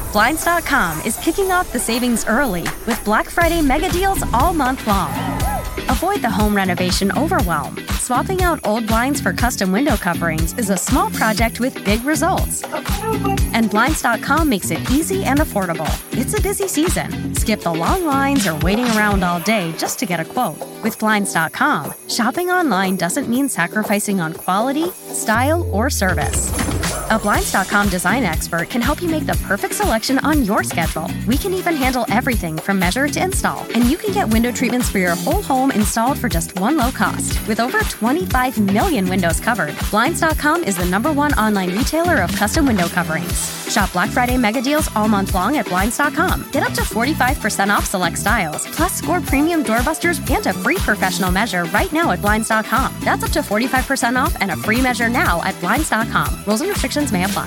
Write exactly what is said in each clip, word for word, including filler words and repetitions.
Blinds dot com is kicking off the savings early with Black Friday mega deals all month long. Avoid the home renovation overwhelm. Swapping out old blinds for custom window coverings is a small project with big results. And Blinds dot com makes it easy and affordable. It's a busy season. Skip the long lines or waiting around all day just to get a quote. With Blinds dot com, shopping online doesn't mean sacrificing on quality, style, or service. A Blinds dot com design expert can help you make the perfect selection on your schedule. We can even handle everything from measure to install, and you can get window treatments for your whole home installed for just one low cost. With over twenty-five million windows covered, Blinds dot com is the number one online retailer of custom window coverings. Shop Black Friday mega deals all month long at Blinds dot com. Get up to forty-five percent off select styles, plus score premium doorbusters and a free professional measure right now at Blinds dot com. That's up to forty-five percent off and a free measure now at Blinds dot com. Rules and restrictions may apply.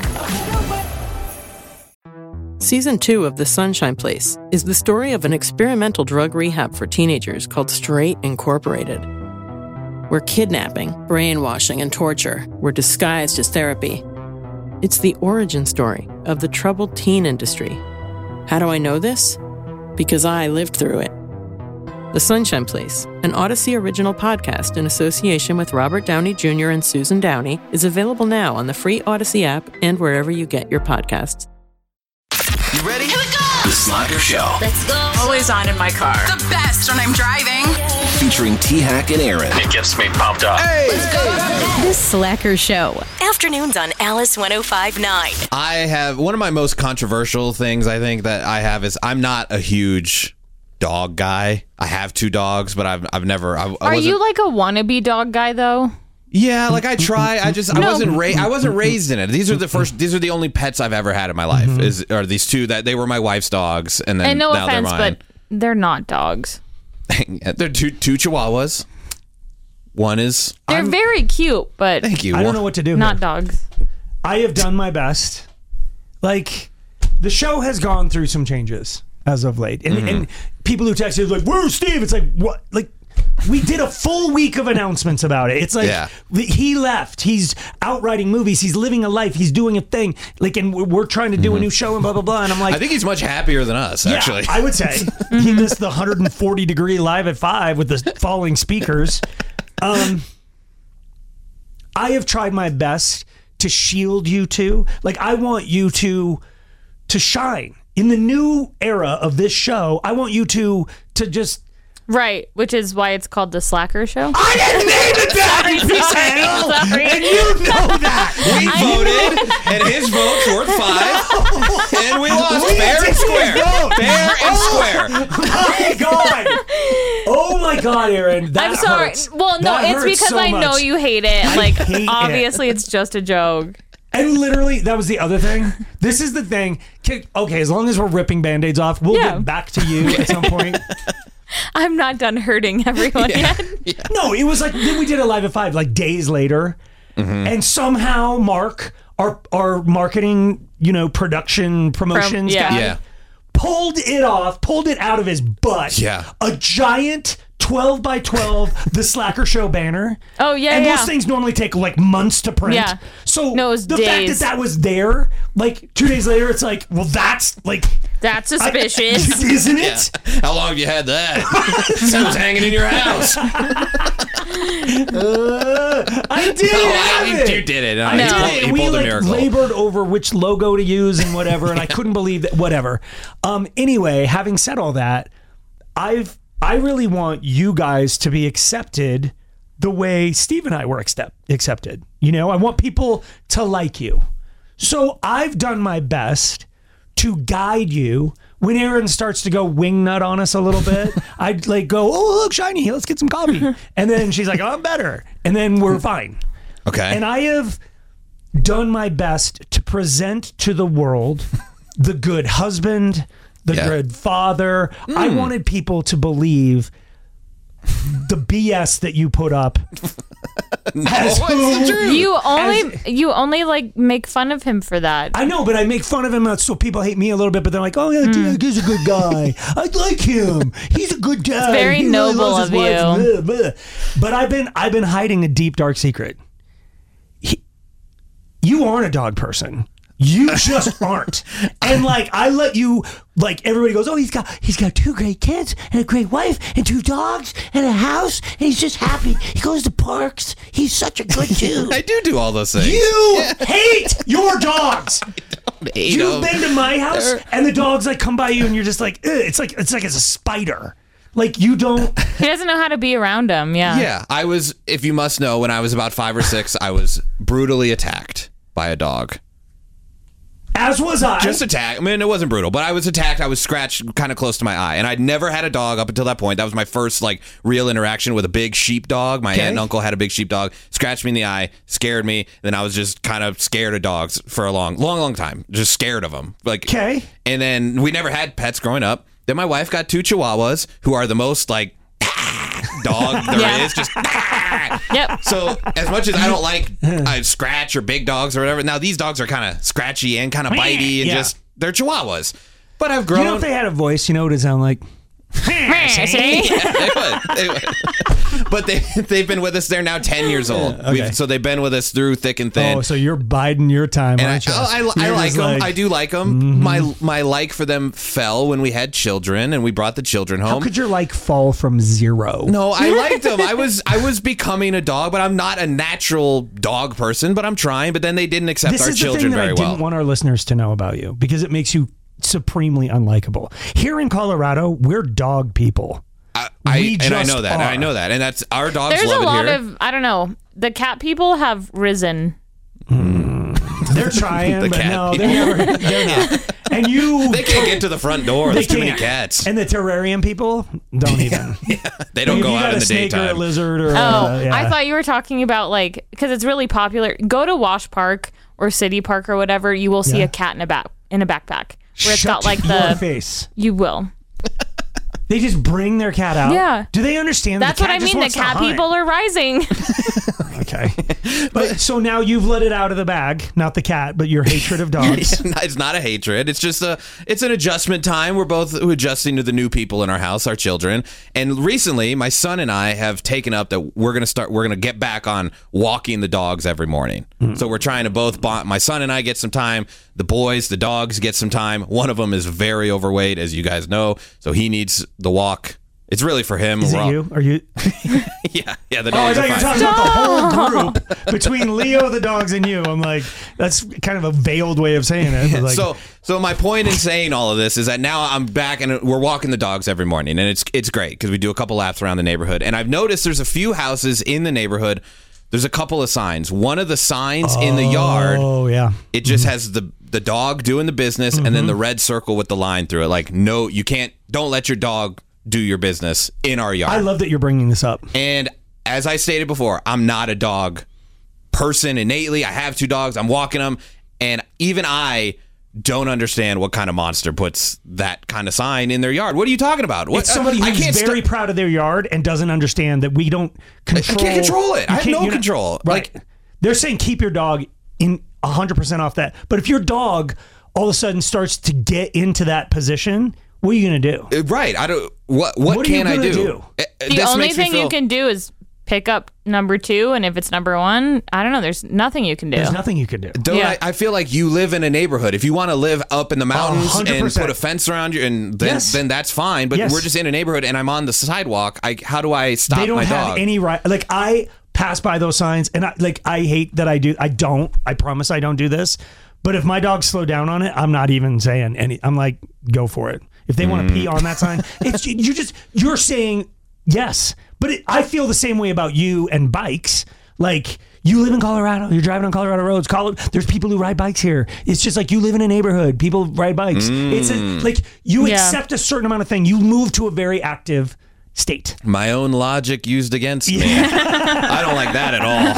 Season two of The Sunshine Place is the story of an experimental drug rehab for teenagers called Straight Incorporated, where kidnapping, brainwashing, and torture were disguised as therapy. It's the origin story of the troubled teen industry. How do I know this? Because I lived through it. The Sunshine Place, an Odyssey original podcast in association with Robert Downey Junior and Susan Downey, is available now on the free Odyssey app and wherever you get your podcasts. You ready? Here we go! The Slacker Show. Let's go. Always on in my car. The best when I'm driving. Featuring T-Hack and Aaron. It gets me pumped up. Hey! Let's go. The Slacker Show. Afternoons on Alice one oh five point nine. I have one of my most controversial things I think that I have is I'm not a huge dog guy. I have two dogs, but I've I've never. I, I Are you like a wannabe dog guy though? Yeah, like I try. I just I No. wasn't raised. I wasn't raised in it. These are the first. These are the only pets I've ever had in my life. Mm-hmm. Is are these two that they were my wife's dogs, and then And no now offense, they're mine. but they're not dogs. They're two two Chihuahuas. One is. They're I'm- very cute, but Thank you. I don't know what to do not here. dogs. I have done my best. Like, the show has gone through some changes as of late. And, Mm-hmm. and people who text you like, where's Steve? It's like, what? Like, we did a full week of announcements about it. It's like, Yeah. he left. He's out writing movies. He's living a life. He's doing a thing. Like, and we're, we're trying to do a new show and blah, blah, blah. And I'm like, I think he's much happier than us. yeah, Actually, I would say. He missed the one hundred forty degree live at five with the falling speakers. Um, I have tried my best to shield you two. Like, I want you to to shine in the new era of this show. I want you to to just. Right, which is why it's called the Slacker Show. I didn't name it that, you piece of hell, sorry. and you know that. we voted, and his vote's worth five, and we lost We fair and did square. vote. Fair and square. My God! Oh my God, Aaron! That I'm sorry. hurts. Well, no, That it's hurts because so I know much. you hate it. I Like, hate it. obviously, it's just a joke. And literally, that was the other thing. This is the thing. Okay, as long as we're ripping Band-Aids off, we'll Yeah. get back to you at some point. I'm not done hurting everyone yet. No, it was like, then we did it live at five, like days later. And somehow Mark, our our marketing, you know, production promotions yeah. guy, Yeah. pulled it off, pulled it out of his butt. Yeah. A giant twelve by twelve The Slacker Show banner. Oh, yeah, And yeah. those things normally take like months to print. Yeah. So No, it was the fact that days. that was there, like two days later, it's like, well, that's like... That's I- suspicious. isn't Yeah. it? How long have you had that? Sounds hanging in your house. Uh, I did No, have I, it. you did it. I He did pulled- it. He We pulled a like miracle. labored over which logo to use and whatever, and I couldn't believe that. Whatever. Um. Anyway, having said all that, I've I really want you guys to be accepted the way Steve and I were accept, accepted. You know, I want people to like you. So I've done my best to guide you. When Aaron starts to go wingnut on us a little bit, I'd like go, oh, look, shiny, let's get some coffee. And then she's like, oh, I'm better. And then we're fine. Okay. And I have done my best to present to the world the good husband, the Yeah. good father. I wanted people to believe the B S that you put up. as Oh, who- it's the truth. You only As- you only like make fun of him for that. I know, but I make fun of him uh, so people hate me a little bit, but they're like, oh, yeah, T-Hack is a good guy. I like him. He's a good guy. very He really noble loves his of wife." you. Blah, blah. But I've been I've been hiding a deep, dark secret. He, you aren't a dog person. You just aren't. And like I let you like everybody goes, oh, he's got he's got two great kids and a great wife and two dogs and a house and he's just happy. He goes to parks. He's such a good dude. I do do all those things. You hate your dogs. Hate You've them. been to my house They're- and the dogs like come by you and you're just like, Ugh. it's like it's like it's a spider. Like you don't. He doesn't know how to be around him. Yeah. Yeah, I was, if you must know, when I was about five or six, I was brutally attacked by a dog. As was I. Just attacked. I mean, it wasn't brutal, but I was attacked. I was scratched kind of close to my eye. And I'd never had a dog up until that point. That was my first, like, real interaction with a big sheepdog. My Okay. aunt and uncle had a big sheepdog. Scratched me in the eye, scared me. Then I was just kind of scared of dogs for a long, long, long time. Just scared of them. Like, Okay. And then we never had pets growing up. Then my wife got two Chihuahuas, who are the most, like, dog there Yeah. is. Just... Yep. So as much as I don't like uh, scratch or big dogs or whatever, now these dogs are kind of scratchy and kind of bitey and Yeah. just they're Chihuahuas. But I've grown. You know if they had a voice, you know what it sound like? See? They would, they would. But they they've been with us. They're now ten years old. Okay. We've, so they've been with us through thick and thin. Oh, so you're biding your time, and I, aren't you? I, I, I You're like just them. like, I do like them. Mhm. My my like for them fell when we had children and we brought the children home. How could your like fall from zero? No, I liked them. I was I was becoming a dog, but I'm not a natural dog person. But I'm trying. But then they didn't accept This our is the children thing that very I well. didn't want our listeners to know about you because it makes you supremely unlikable. Here in Colorado, we're dog people. I, I We and I just know that. are. I know that, and that's our dogs There's love a it lot here. of, I don't know, the cat people have risen. They're trying, The but cat no, people. they're never. They're not. And you, They can't get to the front door. They There's too many can't. cats. And the terrarium people don't even. They don't If go you out got in a the snake or a daytime. lizard or Oh, uh, yeah. I thought you were talking about like, because it's really popular. Go to Wash Park or City Park or whatever. You will see Yeah. a cat in a back in a backpack where it's Shut got like your the. face. You will. They just bring their cat out. Yeah. Do they understand? That's the what cat I just mean. The wants to cat hunt? people are rising. Okay. But so now you've let it out of the bag, not the cat, but your hatred of dogs. It's not a hatred. It's just a. It's an adjustment time. We're both adjusting to the new people in our house, our children. And recently, my son and I have taken up that we're gonna start. We're gonna get back on walking the dogs every morning. Mm. So we're trying to both. Bond, my son and I get some time. The boys, the dogs get some time. One of them is very overweight, as you guys know, so he needs the walk. It's really for him. Is We're it all- you? Are you? Yeah, yeah. The Oh, I dogs thought are you were fine. talking about the whole group between Leo, the dogs, and you. I'm like, that's kind of a veiled way of saying it. but like, so, so my point in saying all of this is that now I'm back and we're walking the dogs every morning, and it's it's great because we do a couple laps around the neighborhood. And I've noticed there's a few houses in the neighborhood. There's a couple of signs. One of the signs in the yard, oh yeah, it just has the the dog doing the business, and then the red circle with the line through it. Like, no, you can't. Don't let your dog do your business in our yard. I love that you're bringing this up. And as I stated before, I'm not a dog person innately. I have two dogs. I'm walking them. And even I don't understand what kind of monster puts that kind of sign in their yard. What are you talking about? What, It's somebody I who's can't very st- proud of their yard and doesn't understand that we don't control. I can't control it. I You have can't- no you're not- control. Right. Like- They're saying keep your dog in one hundred percent off that. But if your dog all of a sudden starts to get into that position, what are you going to do? Uh, Right. I don't. What What, What are you can I gonna do? do? Uh, The this only makes me thing you feel- can do is pick up number two, and if it's number one, I don't know. There's nothing you can do. There's nothing you can do. Don't Yeah. I, I feel like you live in a neighborhood. If you want to live up in the mountains hundred and percent. put a fence around you, and then Yes. then that's fine. But Yes. we're just in a neighborhood, and I'm on the sidewalk. I, how do I stop They don't my have dog? any right. Like I pass by those signs, and I like I hate that I do. I don't. I promise I don't do this. But if my dogs slow down on it, I'm not even saying any. I'm like, go for it. If they want to pee on that sign, it's you just you're saying yes. But it, I feel the same way about you and bikes. Like you live in Colorado, you're driving on Colorado roads. Col- There's people who ride bikes here. It's just like you live in a neighborhood. People ride bikes. It's a, like you Yeah. accept a certain amount of thing. You move to a very active state. My own logic used against me. I don't like that at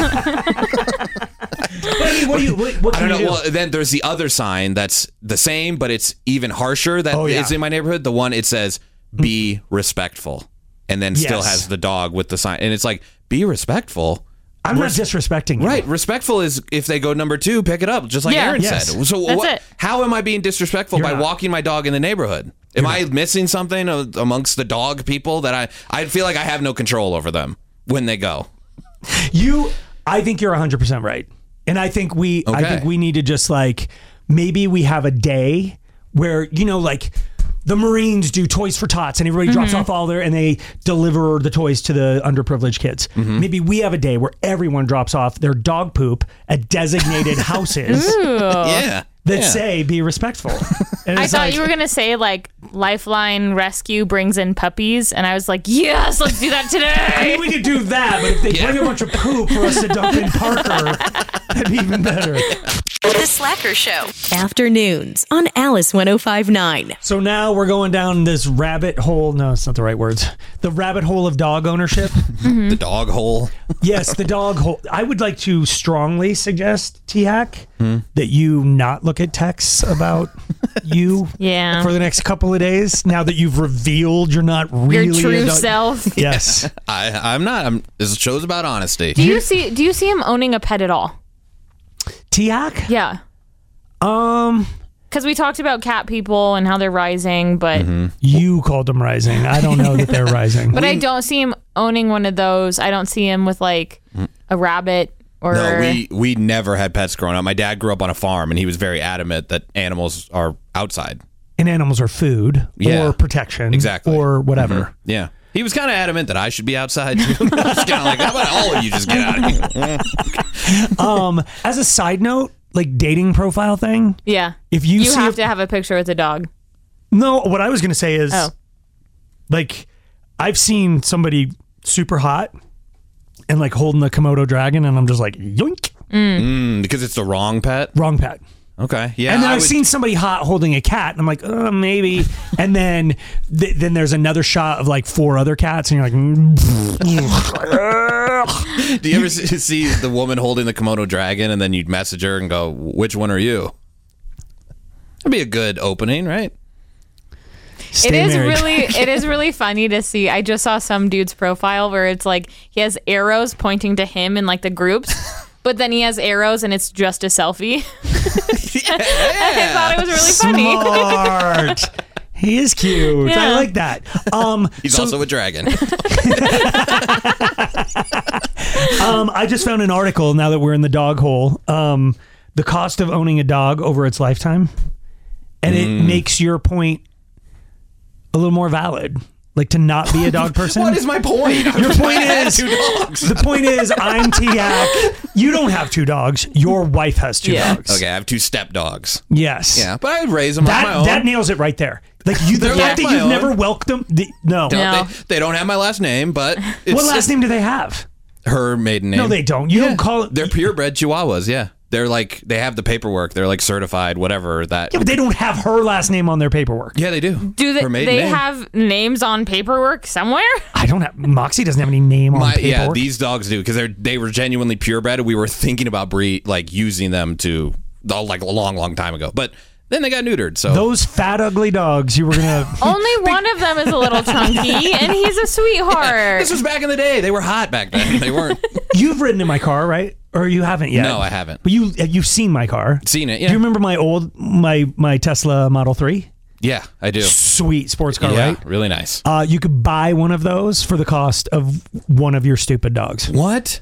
all. But I mean, what do you? What, what I can don't you know. do? Well, then there's the other sign that's the same, but it's even harsher. That is Oh, yeah. in my neighborhood. The one it says "Be respectful," and then still Yes. has the dog with the sign, and it's like "Be respectful." I'm not disrespecting you. Right, respectful is if they go number two, pick it up, just like Yeah. Aaron Yes. said. So That's what, it. how am I being disrespectful You're by not. walking my dog in the neighborhood? Am I missing something uh, amongst the dog people that I I feel like I have no control over them when they go? You, I think you're one hundred percent right. And I think we I Okay. think we need to just like maybe we have a day where, you know, like the Marines do Toys for Tots and everybody drops Mm-hmm. off all their, and they deliver the toys to the underprivileged kids. Mm-hmm. Maybe we have a day where everyone drops off their dog poop at designated houses Yeah. that yeah. say, be respectful. And I it's thought like, you were gonna say like Lifeline Rescue brings in puppies, and I was like, yes, let's do that I today. mean, we could do that, but if they Yeah. bring a bunch of poop for us to dump in Parker, that'd be even better. The Slacker Show. Afternoons on Alice one oh five point nine. So now we're going down this rabbit hole. No, it's not the right words. The rabbit hole of dog ownership. The dog hole. Yes, the dog hole. I would like to strongly suggest, T-Hack, Hmm. that you not look at texts about you Yeah. for the next couple of days. Now that you've revealed you're not really Your true a dog. self. Yes. I, I'm not. I'm. This show's about honesty. Do you see? Do you see him owning a pet at all? T-Hack? Yeah. Um, Because we talked about cat people and how they're rising, but Mm-hmm. you called them rising. I don't know that they're rising. but I don't see him owning one of those. I don't see him with like a rabbit or. No, we we never had pets growing up. My dad grew up on a farm, and he was very adamant that animals are outside. And animals are food Yeah. or protection. Exactly. Or whatever. Yeah. He was kind of adamant that I should be outside too. I was kind of like, how about all of you just get out of here? Um, as a side note, like dating profile thing, yeah. if you, You see have a- to have a picture with a dog. No, what I was going to say is, Oh. like, I've seen somebody super hot and like holding the Komodo dragon, and I'm just like, yoink, Mm, because it's the wrong pet. wrong pet. Okay. Yeah. And then I I've would- seen somebody hot holding a cat, and I'm like, uh, maybe. And then th- then there's another shot of like four other cats, and you're like, mm. Do you ever see see the woman holding the Komodo dragon, and then you'd message her and go, "Which one are you?" That'd be a good opening, right? Stay it is married. really it is really funny to see. I just saw some dude's profile where it's like he has arrows pointing to him in like the groups, but then he has arrows and it's just a selfie. I thought it was really funny. Smart. He is cute. I Yeah. like that. Um, He's so, also a dragon. um, I just found an article now that we're in the dog hole. Um, the cost of owning a dog over its lifetime, and it Mm. makes your point a little more valid. Like to not be a dog person. What is my point? Your point I had is two dogs. the point is I'm T-Hack. You don't have two dogs. Your wife has two Yeah. dogs. Okay, I have two step dogs. Yes. Yeah, but I raise them on my That own. that nails it right there. Like you, the They're fact like that my you've own. never welcomed them. The, no. Don't- No. They, they don't have my last name, but it's What last it's name do they have? her maiden name. No, they don't. You don't call it. They're purebred Chihuahuas. Yeah, they're like they have the paperwork. They're like certified, whatever that. Yeah, but they don't have her last name on their paperwork. Yeah, they do. Do they, Her maiden they name. have names on paperwork somewhere? I don't have. Moxie doesn't have any name on My, paperwork. yeah, these dogs do because they they were genuinely purebred. We were thinking about breed like using them to like a long, long time ago, but then they got neutered. So Those fat, ugly dogs you were gonna. Only one of them is a little chunky, and he's a sweetheart. this was back in the day. They were hot back then. They weren't. You've ridden in my car, right? Or you haven't yet? No, I haven't. But you you've seen my car. Seen it? Do Yeah. you remember my old my my Tesla Model three? Yeah, I do. Sweet sports car, yeah, right? really nice. Uh, you could buy one of those for the cost of one of your stupid dogs. What?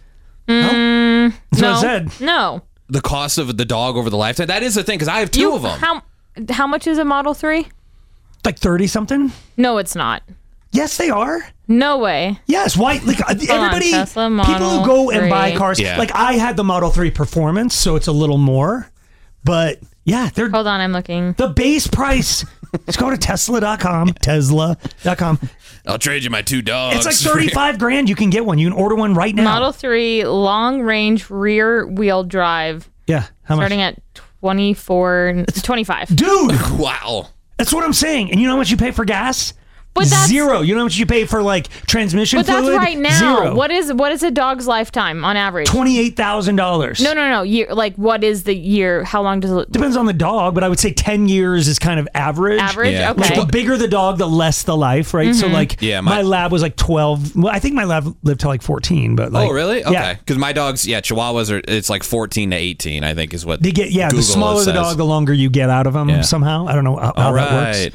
That's what no, I said. no. The cost of the dog over the lifetime? That is the thing because I have two You of them. how how much is a Model Three? Like thirty something. No, it's not. Yes, they are. No way. Yes, why? Like uh, everybody, Tesla people who Model go and buy three. cars. Yeah. Like I had the Model three Performance, so it's a little more. But yeah, they're Hold on, I'm looking. the base price. Just go to Tesla dot com, Tesla dot com. I'll trade you my two dogs. It's like thirty-five grand. You can get one. You can order one right now. Model Three long range rear wheel drive, Yeah, how much? starting at twenty-four, twenty-five. Dude, Wow. that's what I'm saying. And you know how much you pay for gas? But that's- zero. You know how much you pay for like transmission But that's fluid? right now. Zero. What is what is a dog's lifetime on average? Twenty-eight thousand dollars. No, no, no. Year, like what is the year? How long does it Depends on the dog, but I would say ten years is kind of average. average? Yeah. Like Okay. the bigger the dog, the less the life, right? So like, Yeah, my, my- lab was like twelve. Well, I think my lab lived till like fourteen, but like, Oh, really? Yeah. Okay. Because my dogs, yeah, Chihuahuas are. It's like fourteen to eighteen. I think is what They get yeah. Google the smaller the says. dog, the longer you get out of them. Yeah. Somehow, I don't know how, how All that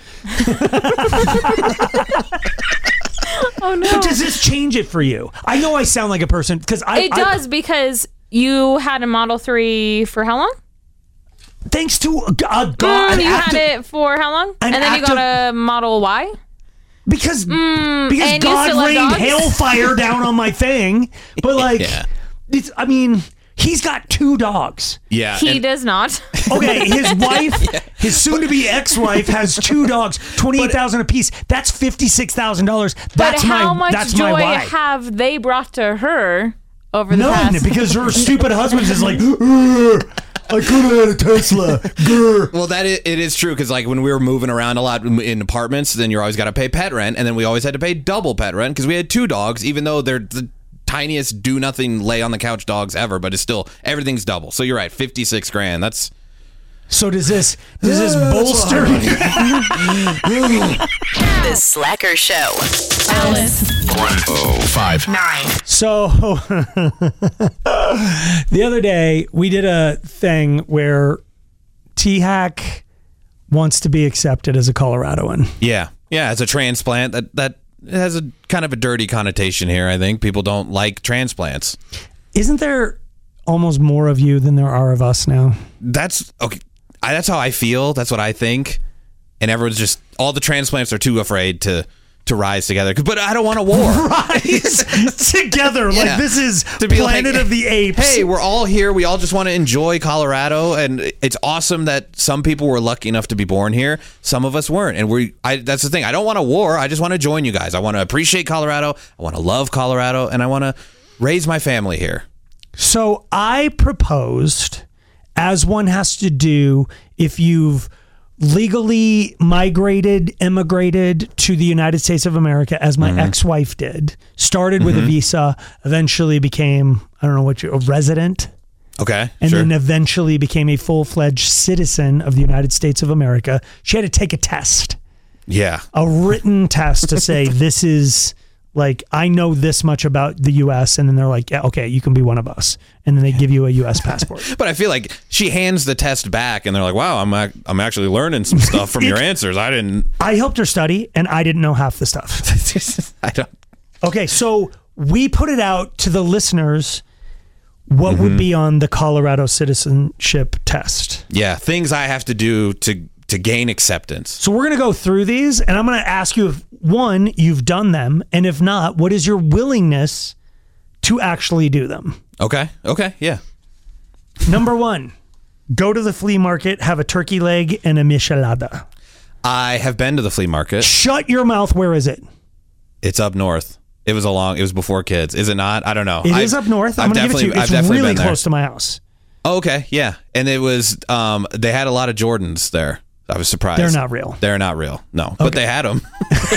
right. works. Oh no. But does this change it for you? I know I sound like a person because I It I- does because you had a Model Three for how long? thanks to a, a god. Mm, you active, had it for how long? An And then you active- got a Model Y? because Mm, because and you God still have rained dogs? hellfire down on my thing. But like, Yeah. it's, I mean, he's got two dogs. Yeah. He and- does not. Okay, his wife, his soon-to-be ex-wife, has two dogs, twenty-eight thousand apiece. That's fifty-six thousand dollars. But That's how my much that's my joy why. have they brought to her over the None, past? because her stupid husband's is like, "Ugh, I could have had a Tesla. Grr." Well, that is, it is true because like when we were moving around a lot in apartments, then you're always got to pay pet rent, and then we always had to pay double pet rent because we had two dogs, even though they're the tiniest do nothing lay on the couch dogs ever, but it's still everything's double. So you're right, fifty six grand. That's So does this does this bolster? The Slacker Show. Alice. one oh five. Nine. So the other day we did a thing where T-Hack wants to be accepted as a Coloradoan. yeah, yeah. It's a transplant that that has a kind of a dirty connotation here. I think people don't like transplants. Isn't there almost more of you than there are of us now? That's okay. I, that's how I feel. That's what I think. And everyone's just all the transplants are too afraid to to rise together. But I don't want a war. Rise together. Yeah. Like this is To be Planet like, of the Apes. Hey, we're all here. We all just want to enjoy Colorado, and it's awesome that some people were lucky enough to be born here. Some of us weren't, and we. I, that's the thing. I don't want a war. I just want to join you guys. I want to appreciate Colorado. I want to love Colorado, and I want to raise my family here. So I proposed, as one has to do if you've legally migrated, immigrated to the United States of America, as my ex-wife did, started with a visa, eventually became, I don't know what you, a resident, Okay, and sure. then eventually became a full-fledged citizen of the United States of America. She had to take a test, yeah. a written test to say, this is like, I know this much about the U S, and then they're like, yeah, okay, you can be one of us. And then they give you a U S passport. But I feel like she hands the test back, and they're like, "Wow, I'm ac- I'm actually learning some stuff from your answers. I didn't. I helped her study, and I didn't know half the stuff. I don't." Okay, so we put it out to the listeners what Mm-hmm. would be on the Colorado citizenship test. Yeah, things I have to do to to gain acceptance. So we're going to go through these, and I'm going to ask you if, one, you've done them, and if not, what is your willingness to actually do them? Okay. Okay. Yeah. Number one, go to the flea market, have a turkey leg and a michelada. I have been to the flea market. Shut your mouth. Where is it? It's up north. It was a long. It was before kids. Is it not? I don't know. It I've, is up north. I'm I've going to give it to you. definitely- It's I've definitely really been there. close to my house. Oh, okay. Yeah. And it was. Um. They had a lot of Jordans there. I was surprised. They're not real. They're not real. No. But they had them.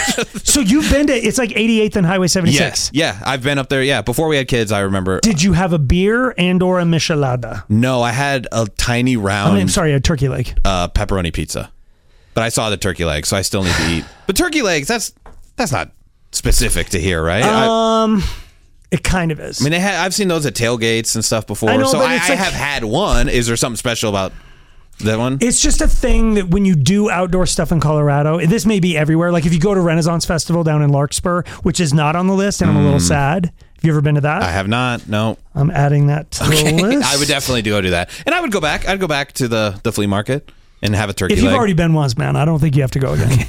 So you've been to, it's like eighty-eighth and Highway seventy-six. Yes. Yeah. I've been up there. Yeah. Before we had kids, I remember. Did you have a beer and or a michelada? No, I had a tiny round. I mean, I'm sorry, a turkey leg. uh, pepperoni pizza. But I saw the turkey legs, so I still need to eat. But turkey legs, that's that's not specific to here, right? I, Um, it kind of is. I mean, they had, I've seen those at tailgates and stuff before, I know, so but I, it's I like- have had one. Is there something special about that one? It's just a thing that when you do outdoor stuff in Colorado, this may be everywhere. Like if you go to Renaissance Festival down in Larkspur, which is not on the list, and I'm a little sad. Have you ever been to that? I have not. No. I'm adding that to the list. I would definitely go do that, and I would go back. I'd go back to the the flea market and have a turkey If you've leg. already been once, man, I don't think you have to go again.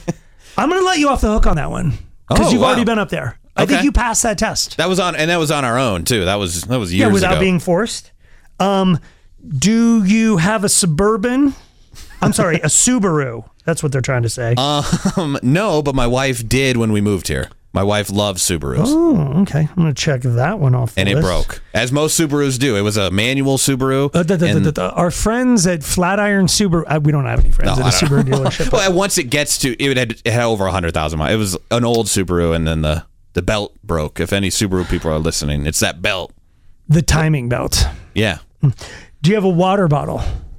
I'm going to let you off the hook on that one because Oh, you've wow. already been up there. I think Okay. you passed that test. that was on, and that was on our own too. That was that was years Yeah, without ago. being forced. Um, do you have a Suburban? I'm sorry, a Subaru. That's what they're trying to say. um, no, but my wife did when we moved here. My wife loves Subarus. Oh, okay. I'm going to check that one off the And it list. broke, as most Subarus do. It was a manual Subaru. Uh, da, da, da, and- da, da. Our friends at Flatiron Subaru, uh, we don't have any friends No, at a I don't Subaru dealership. Well, once it gets to, it had, it had over one hundred thousand miles. It was an old Subaru, and then the, the belt broke. If any Subaru people are listening, it's that belt. The timing belt. Yeah. Do you have a water bottle?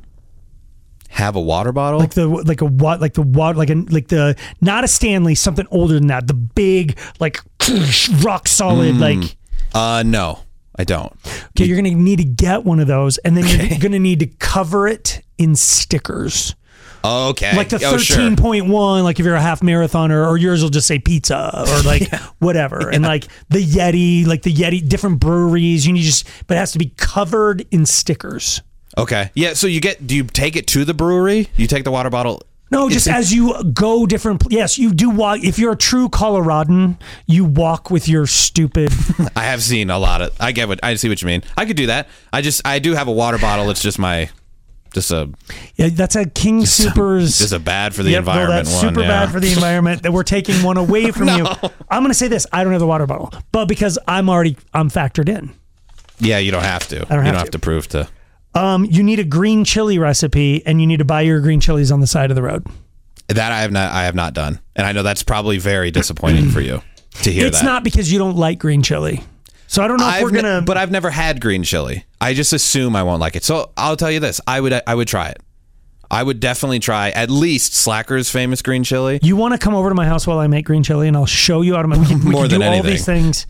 Have a water bottle? Like the like a what like the water like a like the not a Stanley, something older than that. The big like rock solid like. uh, no, I don't. Okay, you're gonna need to get one of those, and then you're gonna need to cover it in stickers. Okay. Like the Oh, sure. thirteen point one, like if you're a half marathoner, or yours will just say pizza or like whatever. And like the Yeti, like the Yeti, different breweries, you need just, but it has to be covered in stickers. Okay. Yeah. So you get? Do you take it to the brewery? You take the water bottle? No, just as you go different. Yes, you do walk. If you're a true Coloradan, you walk with your stupid. I have seen a lot of. I get what I see what you mean. I could do that. I just I do have a water bottle. It's just my, just a. Yeah, that's a King just Soopers. A, just a bad for the yep, environment no, that's one. Super yeah. bad for the environment that we're taking one away from no. you. I'm going to say this: I don't have the water bottle, but because I'm already I'm factored in. Yeah, you don't have to. I don't you have don't to. have to prove to. Um, you need a green chili recipe, and you need to buy your green chilies on the side of the road. That I have not. I have not done, and I know that's probably very disappointing for you to hear it's that. It's not because you don't like green chili, so I don't know if I've we're gonna. Ne- but I've never had green chili. I just assume I won't like it. So I'll tell you this: I would. I would try it. I would definitely try at least Slacker's famous green chili. You want to come over to my house while I make green chili, and I'll show you how to make. We can, we More can than do all anything. these things.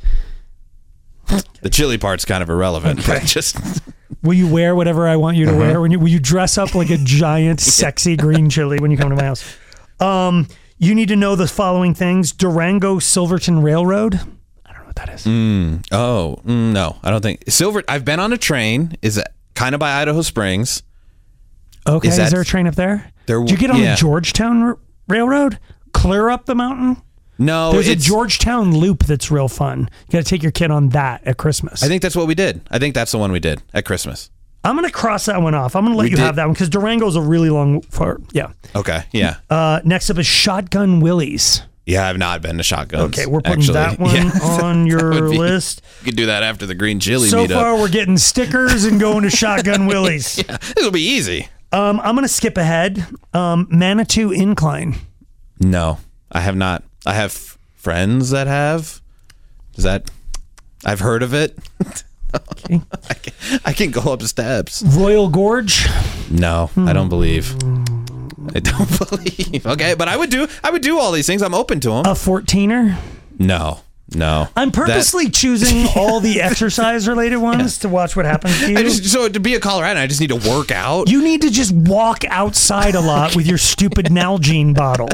The chili part's kind of irrelevant, Okay. but just will you wear whatever I want you to Uh-huh. wear? When you will you dress up like a giant, sexy green chili when you come to my house? Um, you need to know the following things: Durango Silverton Railroad. I don't know what that is. mm, oh mm, no, I don't think Silver. I've been on a train. Is it kind of by Idaho Springs? Okay, is is, that- there a train up there? There- Did you get on yeah. the Georgetown R- Railroad? Clear up the mountain. No, There's a it's, Georgetown loop that's real fun. You got to take your kid on that at Christmas. I think that's what we did. I think that's the one we did at Christmas. I'm going to cross that one off. I'm going to let We you did- have that one because Durango's a really long far. Yeah. Okay, yeah, Uh, next up is Shotgun Willie's. yeah. I've not been to Shotguns. Okay, we're putting actually. that one Yeah. on your That would be- list. You could do that after the green chili So meetup. far, we're getting stickers and going to Shotgun Willie's. Yeah, this will be easy. Um, I'm going to skip ahead. Um, Manitou Incline. No, I have not. I have f- friends that have. Is that? I've heard of it. Okay. I, can, I can go up the steps. Royal Gorge. No, I don't believe. I don't believe. Okay, but I would do. I would do all these things. I'm open to them. A fourteener. No, no. I'm purposely choosing all the exercise related ones to watch what happens to you. I just, so to be a Coloradan, I just need to work out. You need to just walk outside a lot with your stupid Nalgene bottle.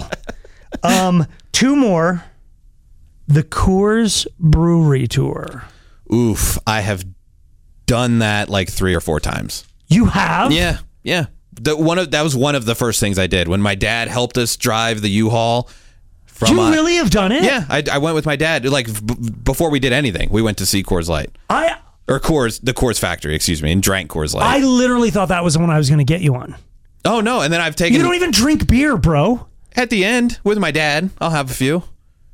Um, two more. The Coors Brewery Tour. Oof, I have done that like three or four times. You have? Yeah, yeah. The one of that was one of the first things I did when my dad helped us drive the U-Haul. From You uh, really have done it? Yeah, I, I went with my dad. Like b- before we did anything, we went to see Coors Light I or Coors, the Coors factory, excuse me, and drank Coors Light. I literally thought that was the one I was going to get you on. oh no, and then I've taken You don't even drink beer, bro. at the end with my dad. I'll have a few.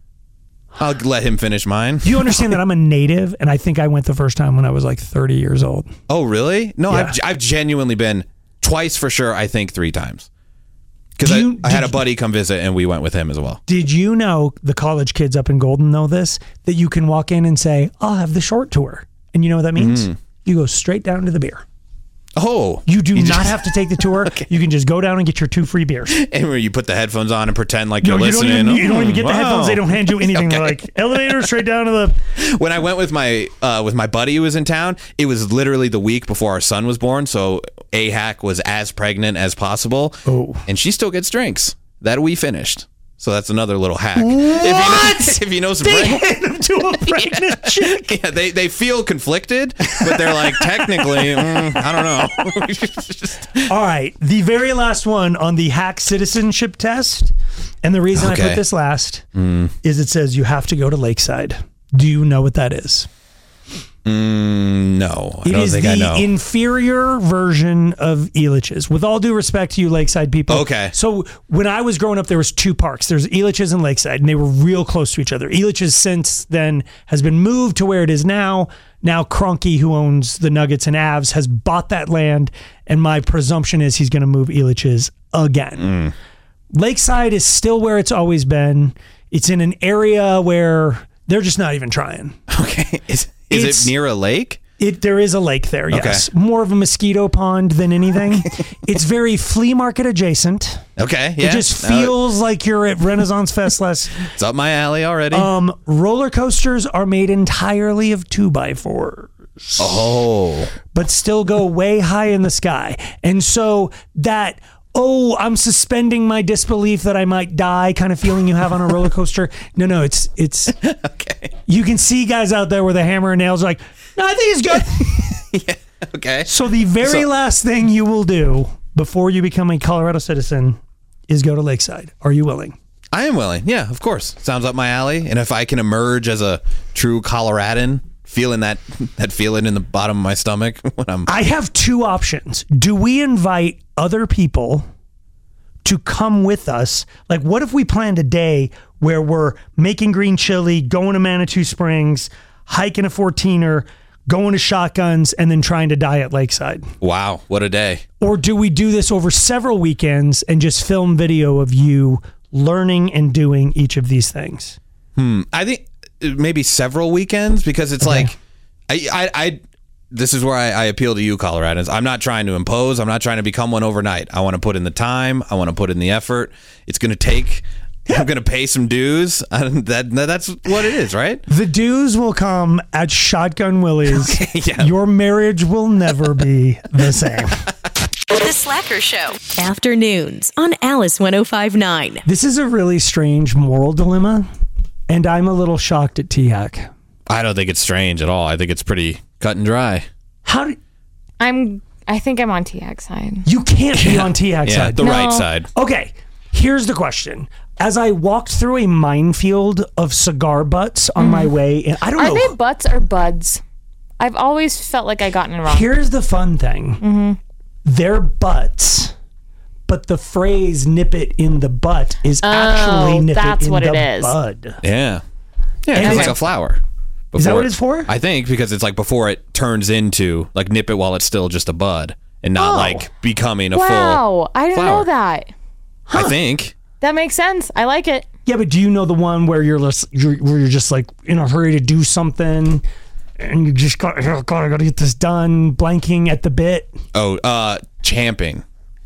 I'll let him finish mine. Do you understand that I'm a native and I think I went the first time when I was like thirty years old? Oh really? No, Yeah. I've I've genuinely been twice for sure. I think three times. Because Do I, you- I had did a buddy come visit and we went with him as well. Did you know, the college kids up in Golden know this, that you can walk in and say, I'll have the short tour. And you know what that means? Mm. You go straight down to the beer. Oh, You do not just- have to take the tour. You can just go down and get your two free beers. And where you put the headphones on and pretend like you're No, you don't, listening. even, you don't even get the Oh, headphones. They wow. don't hand you anything. They're like, elevator straight down to the... When I went with my uh, with my buddy who was in town, it was literally the week before our son was born. So A Hack was as pregnant as possible. Oh. And she still gets drinks that we finished. So that's another little hack. What? If you know, if you know some They preg- hand them to a pregnant chick. yeah, they, they feel conflicted, but they're like, technically, mm, I don't know. All right. The very last one on the hack citizenship test. And the reason I Okay. put this last is it says you have to go to Lakeside. Do you know what that is? Mm, no, I It don't is think the I know. inferior version of Elitch's. With all due respect to you Lakeside people. Okay. So when I was growing up, there was two parks. There's Elitch's and Lakeside, and they were real close to each other. Elitch's since then has been moved to where it is now. Now Kroenke, who owns the Nuggets and Avs, has bought that land, and my presumption is he's going to move Elitch's again. Lakeside is still where it's always been. It's in an area where they're just not even trying. okay. Is, is It's- it near a lake? It there is a lake there, Okay. yes. More of a mosquito pond than anything. It's very flea market adjacent. Okay. Yeah. It just Uh, feels like you're at Renaissance Fest less. it's up my alley already. Um, roller coasters are made entirely of two by fours, oh. but still go way high in the sky. And so that oh, I'm suspending my disbelief that I might die kind of feeling you have on a roller coaster. No, no, it's it's Okay. you can see guys out there with a hammer and nails like, no, I think it's good. Okay. So the very So- last thing you will do before you become a Colorado citizen is go to Lakeside. Are you willing? I am willing. Yeah, of course. Sounds up my alley. And if I can emerge as a true Coloradan, feeling that that feeling in the bottom of my stomach when I'm I have two options. Do we invite other people to come with us? Like, what if we planned a day where we're making green chili, going to Manitou Springs, hiking a fourteener, going to Shotguns, and then trying to die at Lakeside? wow, what a day. Or do we do this over several weekends and just film video of you learning and doing each of these things? Hmm. I think maybe several weekends because it's Okay. like I, I I this is where I, I appeal to you Coloradans. I'm not trying to impose. I'm not trying to become one overnight. I want to put in the time. I want to put in the effort. It's going to take. I'm going to pay some dues. And that that's what it is, right? The dues will come at Shotgun Willie's. Okay, yeah. Your marriage will never be the same. The Slacker Show. Afternoons on Alice one oh five point nine. This is a really strange moral dilemma, and I'm a little shocked at T H A C. I don't think it's strange at all. I think it's pretty cut and dry. How do I'm. I think I'm on T X side. you can't be on T H A C Yeah, side? the No. right side. Okay, here's the question. As I walked through a minefield of cigar butts on my way, and I don't Are know. they butts or buds? I've always felt like I gotten it wrong. Here's the fun thing. Mm-hmm. They're butts, but the phrase "nip it in the butt" is actually "nip that's it in what the it is. bud." Yeah. Yeah, And it's it's- like a flower. Is that Before what it- it's for? I think because it's like before it turns into like nip it while it's still just a bud and not Oh. like becoming a full. Wow, I didn't flower. know that. I think. That makes sense. I like it. Yeah, but do you know the one where you're, less, you're where you're just like in a hurry to do something, and you just got, oh God, I got to get this done, blanking at the bit? Oh, uh, champing.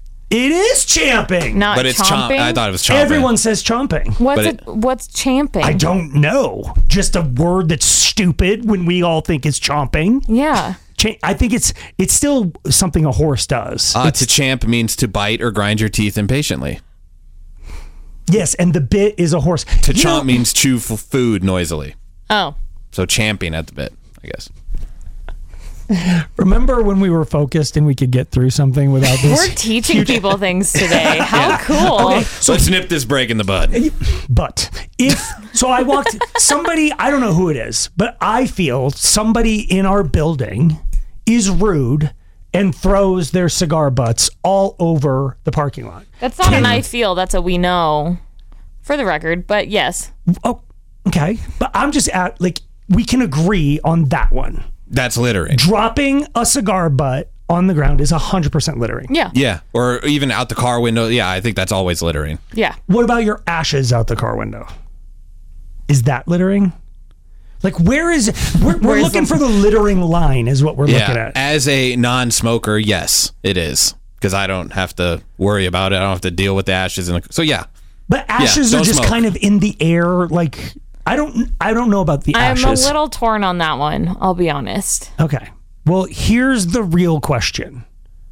It is champing. Not But it's chomping. chomp. I thought it was chomping. Everyone says chomping. What's but it, What's champing? I don't know. Just a word that's stupid when we all think it's chomping. Yeah. Cha- I think it's it's still something a horse does. Uh, It's- to champ means to bite or grind your teeth impatiently. yes, and the bit is a horse. To You chomp know- means chew f- food noisily. Oh. So champing at the bit, I guess. Remember when we were focused and we could get through something without this? We're teaching people things today. How cool. Okay, So let's nip this break in the bud. But if so, I walked somebody. I don't know who it is, but I feel somebody in our building is rude and throws their cigar butts all over the parking lot. That's not an I feel. That's a we know. For the record, but yes. Oh, okay. But I'm just at like we can agree on that one. That's littering. Dropping a cigar butt on the ground is one hundred percent littering. Yeah. Yeah, or even out the car window. Yeah, I think that's always littering. Yeah. What about your ashes out the car window? Is that littering? Like, where is we're, we're Where's looking the- for the littering line is what we're looking Yeah, at. as a non-smoker, yes, it is because I don't have to worry about it. I don't have to deal with the ashes in the. So yeah, But ashes don't are just smoke. kind of in the air. Like I don't, I don't know about the I'm ashes. a little torn on that one. I'll be honest. Okay. Well, here's the real question: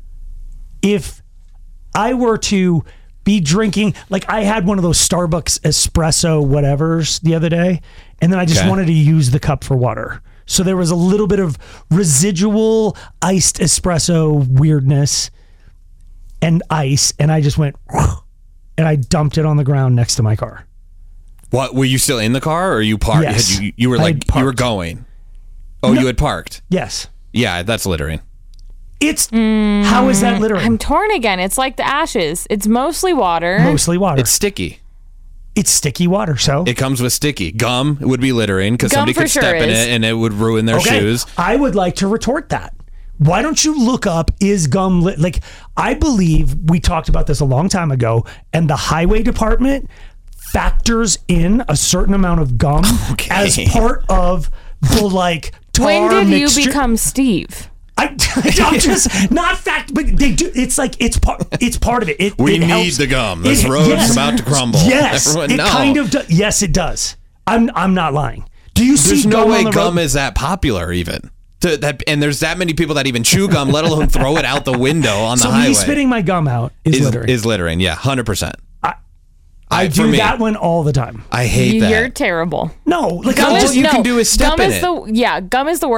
if I were to be drinking, like I had one of those Starbucks espresso whatevers the other day, and then I just Okay. wanted to use the cup for water. So there was a little bit of residual iced espresso weirdness and ice, and I just went and I dumped it on the ground next to my car. what were you still in the car or you parked? Yes. Had you, you were I like had you were parked. going. Oh, No. you had parked. Yes. Yeah, that's littering. It's how is that littering? I'm torn again. It's like the ashes. It's mostly water. Mostly water. It's It's, sticky. sticky water. So It comes with sticky gum. Would be littering because Gum somebody for could sure step in is. it and it would ruin their okay, shoes. I would like to retort that. Why don't you look up is gum lit? Like I believe we talked about this a long time ago, and the highway department factors in a certain amount of gum Okay. as part of the like tar When did mixture. you become Steve? I, I'm just not fact, but they do. It's like it's part. It's part of it. It We it need helps. the gum. This It- road's yes. about to crumble. Yes, Everyone it know. kind of. Do, yes, it does. I'm. I'm not lying. Do you see There's no gum way on the gum road? is that popular even. To, that, and there's that many people that even chew gum, let alone throw it out the window on so the highway. me spitting my gum out is, is littering. is littering. Yeah, hundred percent. I for do me, that one all the time. I hate that. You're terrible. No, like Gum I'm all is, just, you no, can do is step gum in is it. the yeah. Gum is the worst.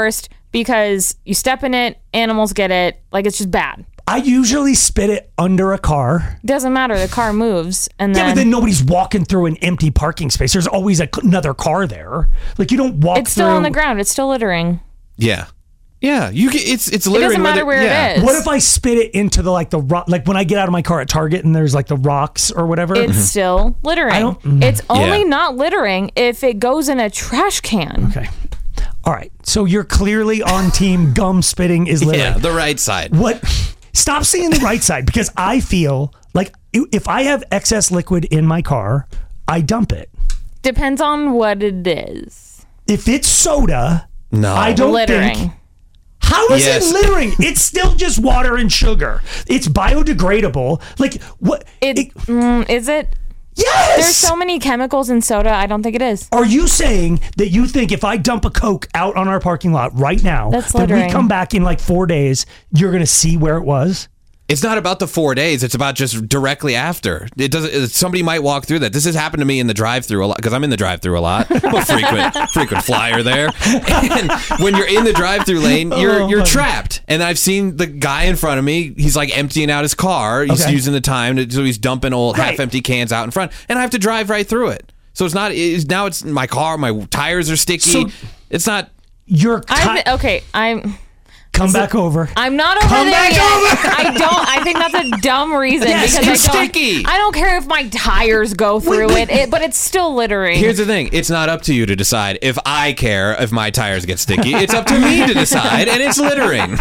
because you step in it, animals get it. Like, it's just bad. I usually spit it under a car. Doesn't matter. The car moves, and then Yeah, but then nobody's walking through an empty parking space. There's always a, another car there. Like, you don't walk it's still through- on the ground. It's still littering. Yeah. Yeah. You can, it's it's It littering. doesn't matter whether- where yeah. it is. What if I spit it into the like the rock? Like when I get out of my car at Target and there's like the rocks or whatever. It's still littering. I don't- mm. It's only Yeah. not littering if it goes in a trash can. Okay. All right. So you're clearly on team gum spitting is littering. Yeah, the right side. What? Stop saying the right side, because I feel like if I have excess liquid in my car, I dump it. Depends on what it is. If it's soda, No. I don't Littering. think. How is Yes. it littering? It's still just water and sugar. It's biodegradable. Like what? It, it- mm, is it? yes. There's so many chemicals in soda. I don't think it is. Are you saying that you think if I dump a Coke out on our parking lot right now, That's that we littering. come back in like four days, you're going to see where it was? It's not about the four days. It's about just directly after. It doesn't. Somebody might walk through that. This has happened to me in the drive-through a lot because I'm in the drive-through a lot. I'm a frequent, frequent flyer there. And when you're in the drive-through lane, you're Oh, you're funny. trapped. And I've seen the guy in front of me. He's like emptying out his car. He's Okay. using the time, to, so he's dumping old Right. half-empty cans out in front, and I have to drive right through it. So it's not. It's, now it's my car. My tires are sticky. So- it's not. You're I'm ti- okay. I'm. come back over. I'm not over Come there back yet. over. I don't. I think that's a dumb reason Yes, because it's I don't. sticky. I don't care if my tires go through Wait, it, it, but it's still littering. Here's the thing. It's not up to you to decide if I care if my tires get sticky. It's up to me to decide, and it's littering.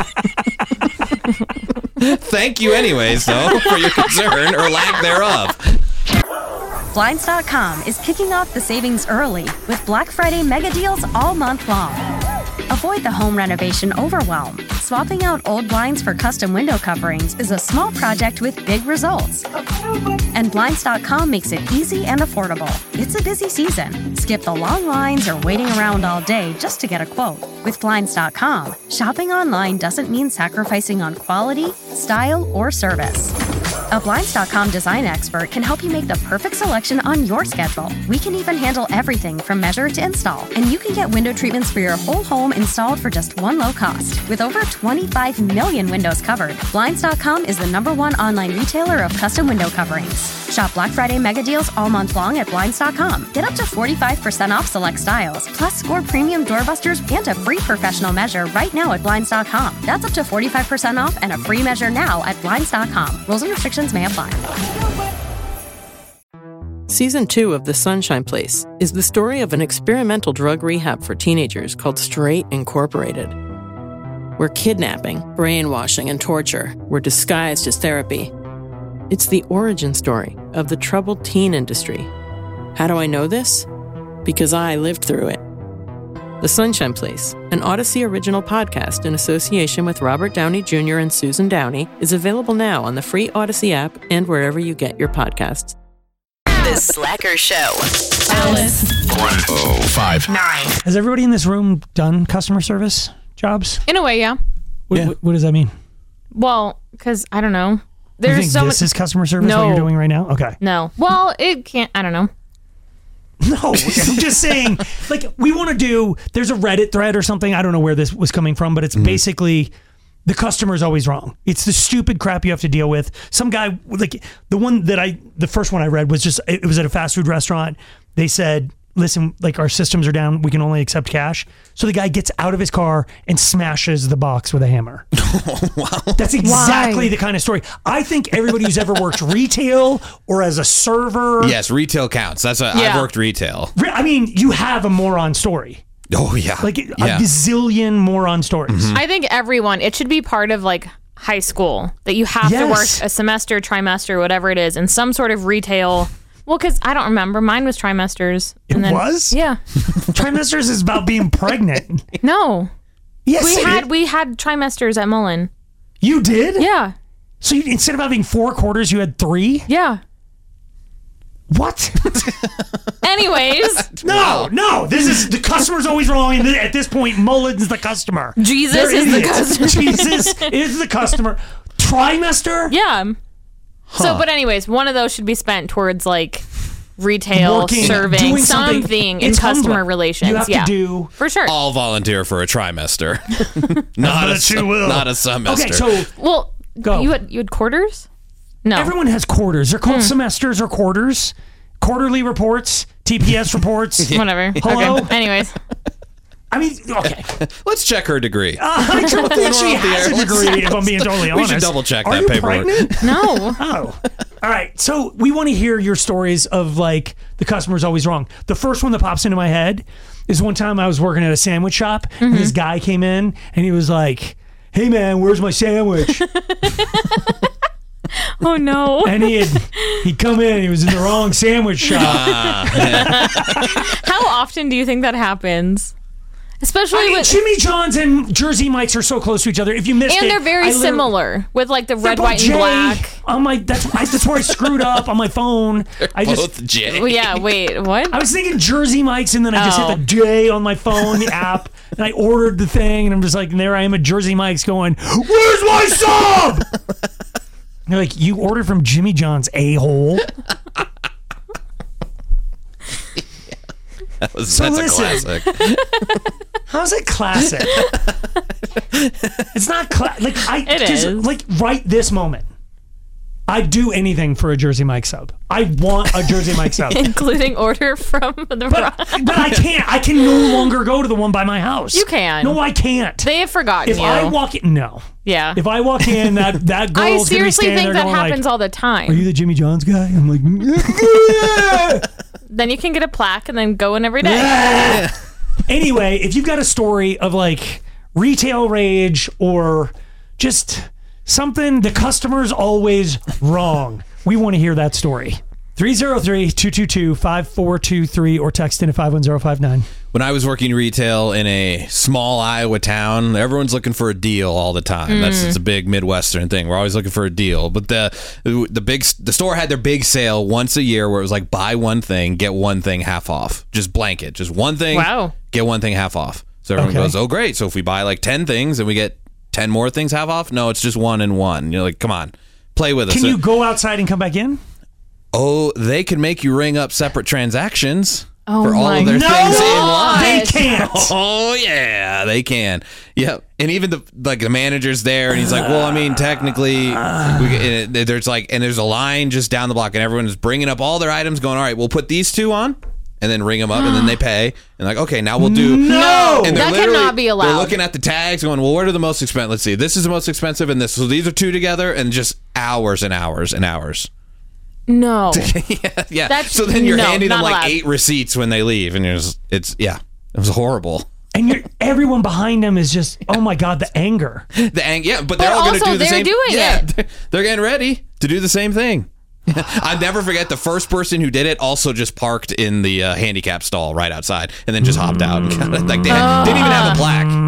Thank you anyways, though, for your concern or lack thereof. Blinds dot com is kicking off the savings early with Black Friday mega deals all month long. Avoid the home renovation overwhelm. Swapping out old blinds for custom window coverings is a small project with big results. And Blinds dot com makes it easy and affordable. It's a busy season. Skip the long lines or waiting around all day just to get a quote. With Blinds dot com, shopping online doesn't mean sacrificing on quality, style, or service. A Blinds dot com design expert can help you make the perfect selection on your schedule. We can even handle everything from measure to install, and you can get window treatments for your whole home installed for just one low cost. With over twenty-five million windows covered, Blinds dot com is the number one online retailer of custom window coverings. Shop Black Friday mega deals all month long at Blinds dot com. Get up to forty-five percent off select styles, plus score premium doorbusters and a free professional measure right now at Blinds dot com. That's up to forty-five percent off and a free measure now at Blinds dot com. Rules and restrictions may apply. Season two of The Sunshine Place is the story of an experimental drug rehab for teenagers called Straight Incorporated, where kidnapping, brainwashing, and torture were disguised as therapy. It's the origin story of the troubled teen industry. How do I know this? Because I lived through it. The Sunshine Place, an Odyssey original podcast in association with Robert Downey Junior and Susan Downey, is available now on the free Odyssey app and wherever you get your podcasts. The Slacker Show. Alice. one oh five Nine. Has everybody in this room done customer service jobs? In a way, yeah. What, Yeah. what, what does that mean? Well, because I don't know. You There's think so this much. is customer service what No. you're doing right now? Okay. No. Well, it can't. I don't know. No, I'm just saying, like, we want to do, there's a Reddit thread or something. I don't know where this was coming from, but it's basically the customer's always wrong. It's the stupid crap you have to deal with. Some guy, like, the one that I, the first one I read was just, it was at a fast food restaurant. They said, listen, like, our systems are down. We can only accept cash. So the guy gets out of his car and smashes the box with a hammer. Wow. That's exactly Why? the kind of story. I think everybody who's ever worked retail or as a server, Yes, retail counts. That's a, Yeah. I've worked retail. re- I mean, you have a moron story. Oh yeah, Like a yeah. gazillion moron stories. I think everyone, it should be part of like high school that you have to work Yes. a semester, trimester, whatever it is, in some sort of retail. Well, because I don't remember. Mine was trimesters. It was? Yeah. Trimesters is about being pregnant. No. Yes, We it had is. we had trimesters at Mullen. You did? Yeah. So you, instead of having four quarters, you had three? Yeah. What? Anyways, no, no. This is the customer's always wrong. And at this point, Mullen's the customer. Jesus They're is the idiots. customer. Jesus is the customer. Trimester? yeah. So, but anyways, one of those should be spent towards like retail, working, serving, doing something, something. in It's customer humbling. relations. You have yeah. to do. For sure. All volunteer for a trimester. not, a, bet you will. not a semester. Okay, so well, Go. you had you had quarters? No. everyone has quarters. They're called semesters or quarters. Quarterly reports, T P S reports. Whatever. Hello? Okay. Anyways. I mean, okay. Let's check her degree. I don't think she has a degree, if I'm being totally We honest. should double check Are that you paperwork. pregnant? No. Oh. All right. So we want to hear your stories of like the customer's always wrong. The first one that pops into my head is one time I was working at a sandwich shop and this guy came in and he was like, "Hey man, where's my sandwich?" Oh no. And he had he'd come in, he was in the wrong sandwich shop. How often do you think that happens? Especially I mean, with Jimmy John's and Jersey Mike's are so close to each other. If you missed it, and they're very I literally- similar with like the They're red, both white, J. and black. I'm like, that's I, that's where I screwed up on my phone. I just Both J. Well, yeah, wait, what? I was thinking Jersey Mike's, and then I just Oh. hit the J on my phone, the app, and I ordered the thing, and I'm just like, and there I am at Jersey Mike's going, "Where's my sub?" They're like, "You ordered from Jimmy John's, a-hole." That was, So that's listen. a classic. How's it classic? It's not cla- like I It 'cause, is. like right this moment. I'd do anything for a Jersey Mike sub. I want a Jersey Mike sub. Including order from the But, but I can't. I can no longer go to the one by my house. You can. No, I can't. They have forgotten if you. I walk in, no. yeah. If I walk in, that that girl's I gonna be seriously standing think there that going happens like, all the time. "Are you the Jimmy John's guy?" I'm like, "Yeah." Then you can get a plaque and then go in every day. Anyway, if you've got a story of like retail rage or just something the customer's always wrong, we want to hear that story. three oh three, two two two, five four two three or text in at five one zero five nine. When I was working retail in a small Iowa town, everyone's looking for a deal all the time. That's it's a big Midwestern thing. We're always looking for a deal. But the the big the store had their big sale once a year where it was like buy one thing, get one thing half off. Just blanket, just one thing, Wow. get one thing half off. So everyone Okay. goes, "Oh great! So if we buy like ten things and we get ten more things half off, no, it's just one and one." You're like, "Come on, play with us." Can you go outside and come back in? Oh, they can make you ring up separate transactions Oh for all my of their No, things in line. they can't. Oh yeah, they can. Yep, and even the like the manager's there, and he's like, "Well, I mean, technically, we, and it- there's like, and there's a line just down the block, and everyone's bringing up all their items, going, all right, we'll put these two on." And then ring them up, and then they pay, and like, okay, now we'll do. No! And they're That literally- cannot be allowed. They're looking at the tags, going, "Well, what are the most expensive? Let's see. This is the most expensive, and this. So these are two together, and just hours and hours and hours." No. yeah, yeah. That's- so then you're no, handing them not like allowed. eight receipts when they leave, and you're just, it's yeah, it was horrible. And you're, everyone behind them is just, oh my God, the anger. The ang- yeah, but they're But all going to also do the they're same. doing yeah, it. They're, they're getting ready to do the same thing. I'll never forget the first person who did it. Also, just parked in the uh, handicap stall right outside, and then just hopped out. And got it. Like they had, didn't even have a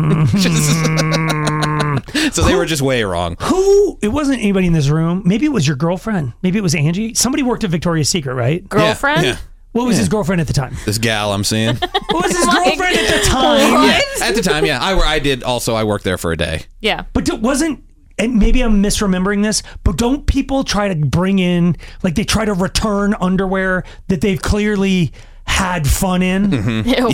plaque. So they were just way wrong. Who? It wasn't anybody in this room. Maybe it was your girlfriend. Maybe it was Angie. Somebody worked at Victoria's Secret, right? Girlfriend? Yeah, yeah. What was his girlfriend at the time? This gal I'm seeing. What was his girlfriend at the time? Yeah, at the time, yeah, I, I did. Also, I worked there for a day. Yeah. But it wasn't, and maybe I'm misremembering this, but don't people try to bring in, like they try to return underwear that they've clearly had fun in? Ew.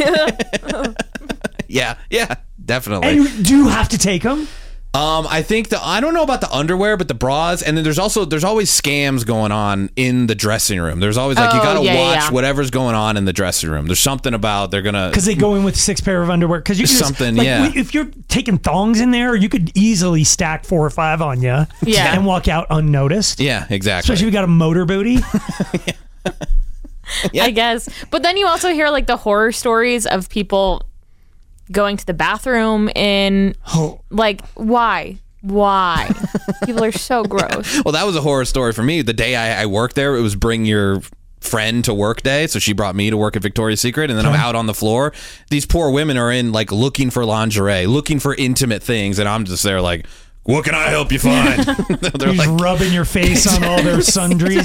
Yeah, yeah, definitely. And do you have to take them? Um, I think the I don't know about the underwear, but the bras, and then there's also there's always scams going on in the dressing room. There's always like you Oh, got to yeah, watch yeah. whatever's going on in the dressing room. There's something about they're gonna Because they go in with six pair of underwear. Because you can just- Something, like, yeah. If you're taking thongs in there, you could easily stack four or five on you, Yeah. and walk out unnoticed. yeah, exactly. Especially if you got a motor booty. Yeah. I guess. But then you also hear like the horror stories of people going to the bathroom in Oh. like why? Why? People are so gross. Well, that was a horror story for me. The day I, I worked there, it was bring your friend to work day. So she brought me to work at Victoria's Secret, and then I'm out on the floor. These poor women are in like looking for lingerie, looking for intimate things, and I'm just there like, what can I help you find? They're You're like, just rubbing your face on all their sundries.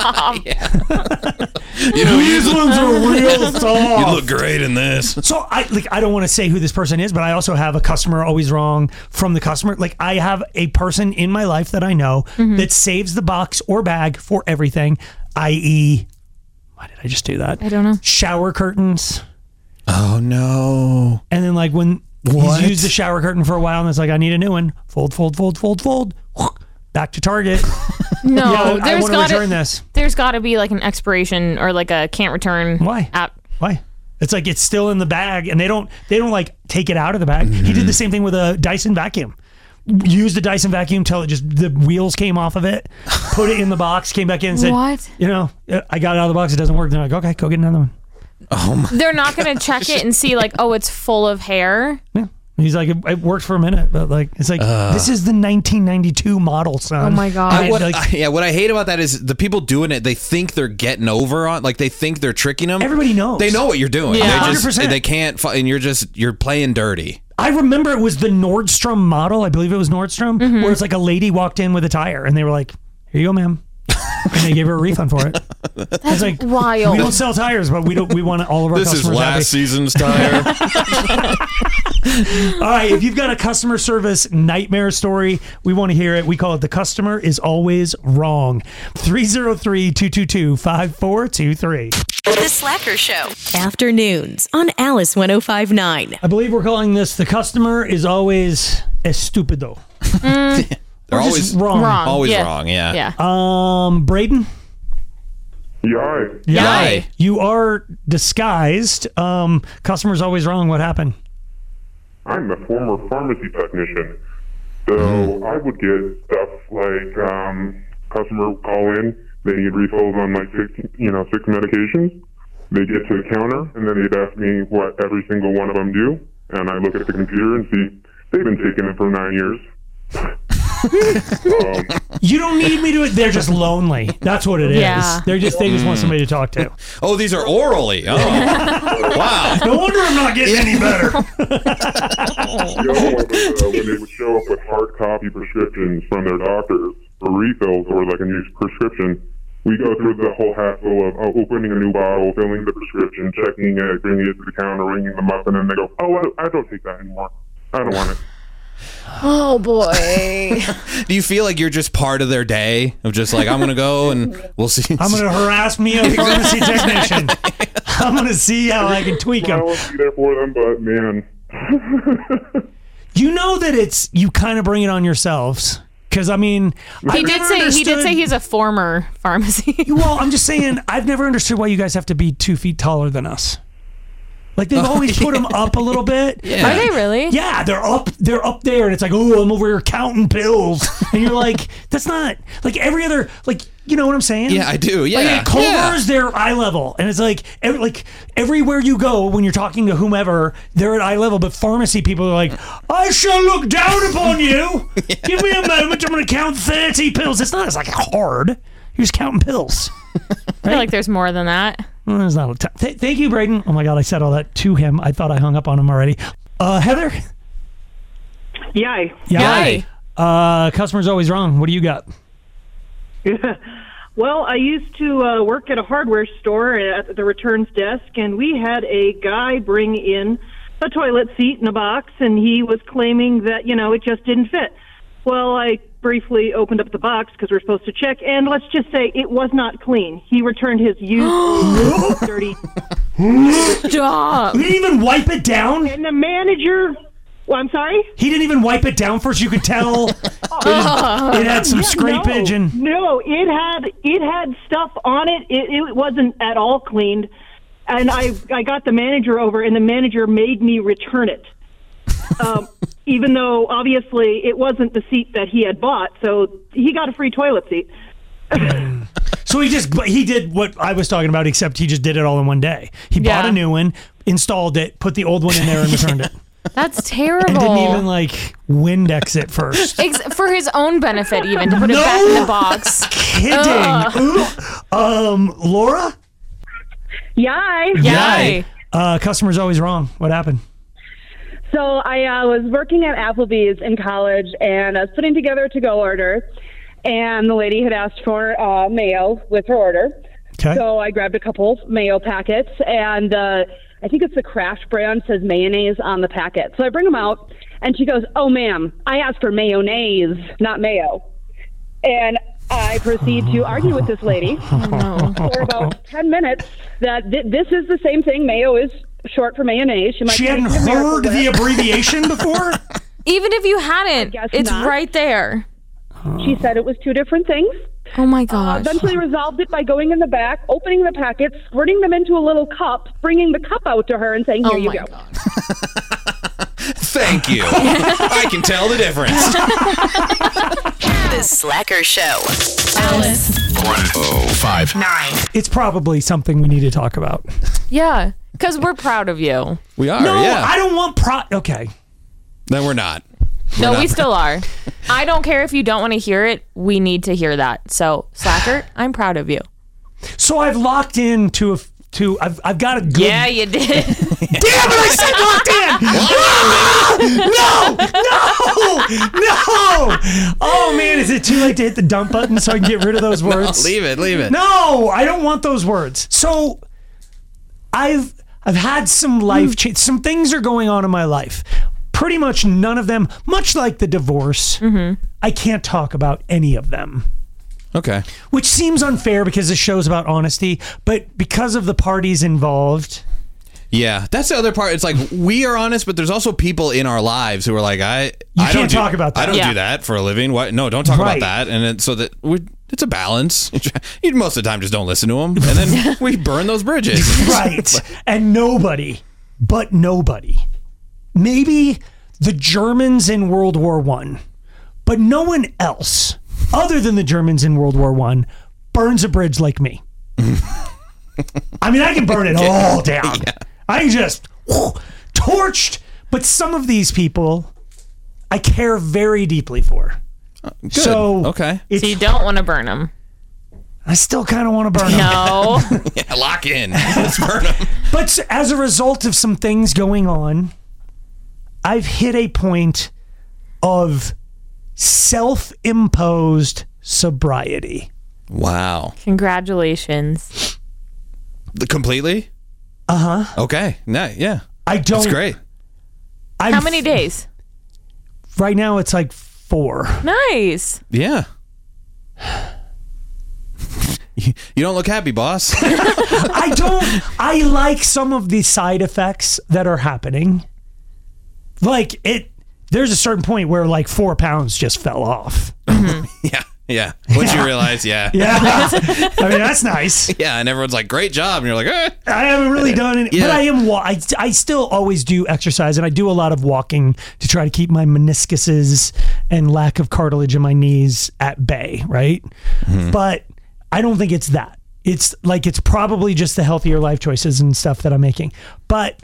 you know, These you, ones are real soft. you look great in this. So I like I don't want to say who this person is, but I also have a customer always wrong from the customer. Like I have a person in my life that I know that saves the box or bag for everything, that is Why did I just do that? I don't know. Shower curtains. Oh no. And then like when What? he's used the shower curtain for a while and it's like, I need a new one. Fold, fold, fold, fold, fold. Back to Target. No, yeah, I there's want to got return to this. there's got to be like an expiration or like a can't return. Why? App. Why? It's like it's still in the bag and they don't they don't like take it out of the bag. Mm-hmm. He did the same thing with a Dyson vacuum. Used the Dyson vacuum till it just the wheels came off of it. Put it in the box, came back in and said, What? You know, I got it out of the box, it doesn't work. They're like, okay, go get another one. Oh my. They're not going to check it and see like, oh, it's full of hair. Yeah. He's like, it, it worked for a minute, but like, it's like, Uh. this is the nineteen ninety-two model, son. Oh my God. I- What, like, yeah, what I hate about that is the people doing it. They think they're getting over on, like they think they're tricking them. Everybody knows. They know what you're doing. Yeah. They one hundred just percent. they can't, fu- and you're just you're playing dirty. I remember it was the Nordstrom model. I believe it was Nordstrom, Mm-hmm. where it's like a lady walked in with a tire and they were like, here you go, ma'am. And they gave her a refund for it. That's like, wild. We don't sell tires, but we don't. We want all of our This is customers last happy. season's tire. All right, if you've got a customer service nightmare story, we want to hear it. We call it The Customer is Always Wrong. three oh three, two two two, five four two three. The Slacker Show. Afternoons on Alice one oh five point nine. I believe we're calling this The Customer is Always Estupido. They're Or just always wrong. Wrong. Always yeah. wrong, yeah. Yeah. Um, Braden? Yay. Yay. You are disguised. Um, customer's always wrong. What happened? I'm a former pharmacy technician. So I would get stuff like um, customer would call in, they need refills on like six, you know, six medications. They get to the counter and then they'd ask me what every single one of them do, and I look at the computer and see they've been taking it for nine years. um, You don't need me to. They're just lonely. That's what it is. Yeah. They're just. They just want somebody to talk to. Oh, these are orally. Oh, wow. No wonder I'm not getting any better. the other one was uh, when they would show up with hard copy prescriptions from their doctors for refills or like a new prescription. We go through the whole hassle of uh, opening a new bottle, filling the prescription, checking it, bringing it to the counter, ringing them up, and then they go, "Oh, I, I don't take that anymore. I don't want it." Oh boy. Do you feel like you're just part of their day of just like I'm gonna go and we'll see? I'm going to harass me a pharmacy technician. I'm going to see how I can tweak I him. will be there for them, but man. You know that it's you kind of bring it on yourselves because I mean He I've did never say he did understood- say he's a former pharmacy. Well, I'm just saying I've never understood why you guys have to be two feet taller than us. Like they've always put them up a little bit. Yeah. Are they really? Yeah, they're up. They're up there, and it's like, oh, I'm over here counting pills, and you're like, that's not like every other, like, you know what I'm saying? Yeah, I do. Yeah. Like at Culver's, Yeah. they're eye level, and it's like, every, like everywhere you go when you're talking to whomever, they're at eye level. But pharmacy people are like, I shall look down upon you. Give me a moment. I'm going to count thirty pills. It's not. It's like hard. You're just counting pills. I feel like there's more than that. Well, there's not a t- Th- thank you, Braden. Oh my God, I said all that to him. I thought I hung up on him already. Uh, Heather. Yay. Yeah. Yay. Uh, customer's always wrong. What do you got? Well, I used to uh, work at a hardware store at the returns desk, and we had a guy bring in a toilet seat in a box, and he was claiming that, you know, it just didn't fit. Well, I briefly opened up the box because we're supposed to check, and let's just say it was not clean. He returned his used, dirty. Stop. He didn't even wipe it down? And the manager... Well, I'm sorry? He didn't even wipe it down first. You could tell it, it had some Yeah, scrapage no, and... no, it had it had stuff on it. It, it wasn't at all cleaned, and I I got the manager over, and the manager made me return it, um, even though obviously it wasn't the seat that he had bought. So he got a free toilet seat. So he just he did what I was talking about, except he just did it all in one day. He Yeah. bought a new one, installed it, put the old one in there, and returned it. That's terrible. And didn't even like Windex it first. Ex- for his own benefit, even to put it No back in the box. Kidding. Ooh. Um, Laura? Yay. Yay. Uh, customer's always wrong. What happened? So I uh, was working at Applebee's in college, and I was putting together a to-go order, and the lady had asked for uh, mayo with her order. Okay. So I grabbed a couple mayo packets, and uh, I think it's the Kraft brand, says mayonnaise on the packet. So I bring them out, and she goes, "Oh, ma'am, I asked for mayonnaise, not mayo." And I proceed to argue with this lady for about ten minutes that th- this is the same thing. Mayo is short for mayonnaise. She, might She hadn't heard the abbreviation before? Even if you hadn't, it's not. right there. She said it was two different things. Oh my Uh, gosh. eventually resolved it by going in the back, opening the packets, squirting them into a little cup, bringing the cup out to her and saying, here Oh you my go. Thank you. I can tell the difference. The Slacker Show. Alice. one oh five Nine. It's probably something we need to talk about. Yeah, because we're proud of you. We are, No, yeah. I don't want pro. Okay. Then we're not. No, We're we not. still are. I don't care if you don't want to hear it. We need to hear that. So, Slacker, I'm proud of you. So I've locked in to a to I've I've got a good. Yeah, you did. Damn it! I said locked in. Ah! No, no, no! Oh man, is it too late to hit the dump button so I can get rid of those words? No, leave it, leave it. No, I don't want those words. So I've I've had some life change. Some things are going on in my life. Pretty much none of them, much like the divorce, I can't talk about any of them. Okay. Which seems unfair because the show's about honesty, but because of the parties involved. Yeah, that's the other part. It's like we are honest, but there's also people in our lives who are like, I, You I don't can't do, talk about that. I don't Yeah. do that for a living. What? No, don't talk Right. about that. And it, so that we, it's a balance. You most of the time just don't listen to them, and then we burn those bridges. Right. And nobody, but nobody, maybe the Germans in World War One, but no one else other than the Germans in World War One burns a bridge like me. I mean, I can burn it all down. Yeah. I can just whew, torched. But some of these people I care very deeply for. Good. So okay. it's, So you don't want to burn them. I still kind of want to burn them. No. Yeah, lock in. Let's burn them. But as a result of some things going on, I've hit a point of self-imposed sobriety. Wow. Congratulations. The- Completely? Uh-huh. Okay. No, yeah. I don't. That's great. I'm How many days? Right now it's like four. Nice. Yeah. You you don't look happy, boss. I don't. I like some of the side effects that are happening. Like it. There's a certain point where like four pounds just fell off. Yeah. Yeah. Once you realize, yeah. Yeah. I mean, that's nice. Yeah, and everyone's like, great job. And you're like, eh. I haven't really done it, Yeah. but I am. wa- I, I still always do exercise, and I do a lot of walking to try to keep my meniscuses and lack of cartilage in my knees at bay. Right, but I don't think it's that. It's like it's probably just the healthier life choices and stuff that I'm making. But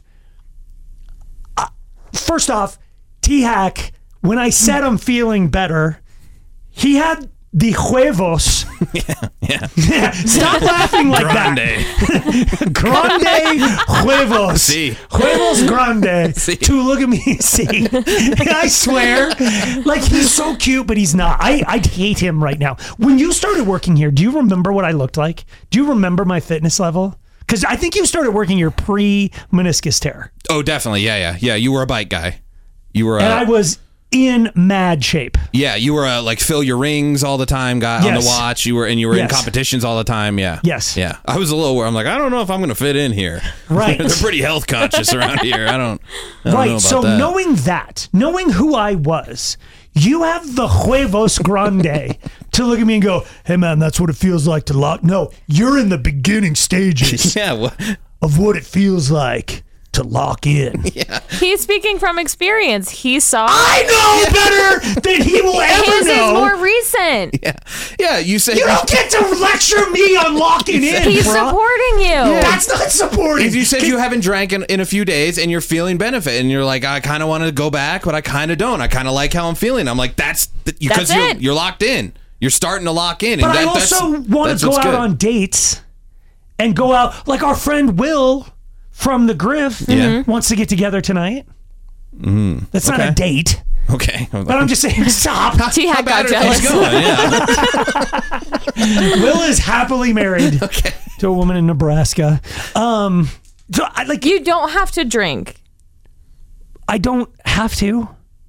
uh, first off, T-Hack, when I said I'm feeling better, he had the huevos. Yeah. Yeah, stop laughing like Grande. that. Grande huevos. See. Huevos grande. See. To look at me, see. I swear. Like, he's so cute, but he's not. I, I hate him right now. When you started working here, do you remember what I looked like? Do you remember my fitness level? Because I think you started working your pre-meniscus tear. Oh, definitely. Yeah, yeah. Yeah, you were a bike guy. You were a, And I was in mad shape. yeah, you were a, like fill your rings all the time guy on Yes. the watch. You were and you were Yes. in competitions all the time. Yeah. Yes. Yeah. I was a little where I'm like, I don't know if I'm going to fit in here. Right. They're pretty health conscious around here. I don't, I don't know Right. about So that. knowing that, knowing who I was, you have the huevos grande to look at me and go, hey man, that's what it feels like to lock. No, you're in the beginning stages Yeah. Well, of what it feels like to lock in. He's speaking from experience. He saw. I know better than he will ever His know. is more recent. yeah. Yeah. You say You don't get to lecture me on locking in. He's bruh. supporting you. That's not supporting. If you said you haven't drank in, in a few days and you're feeling benefit and you're like, I kind of want to go back, but I kind of don't. I kind of like how I'm feeling. I'm like, that's because That's you're it. you're locked in. You're starting to lock in. And But that, I also that's, want that's to go what's out good. on dates and go out like our friend Will from the Griff Yeah. wants to get together tnight. Mm, That's not Okay. a date. Okay. But I'm just saying, stop. T-Hack got Bad are things jealous. going? Yeah. Will is happily married Okay. to a woman in Nebraska. Um, so I like You don't have to drink. I don't have to.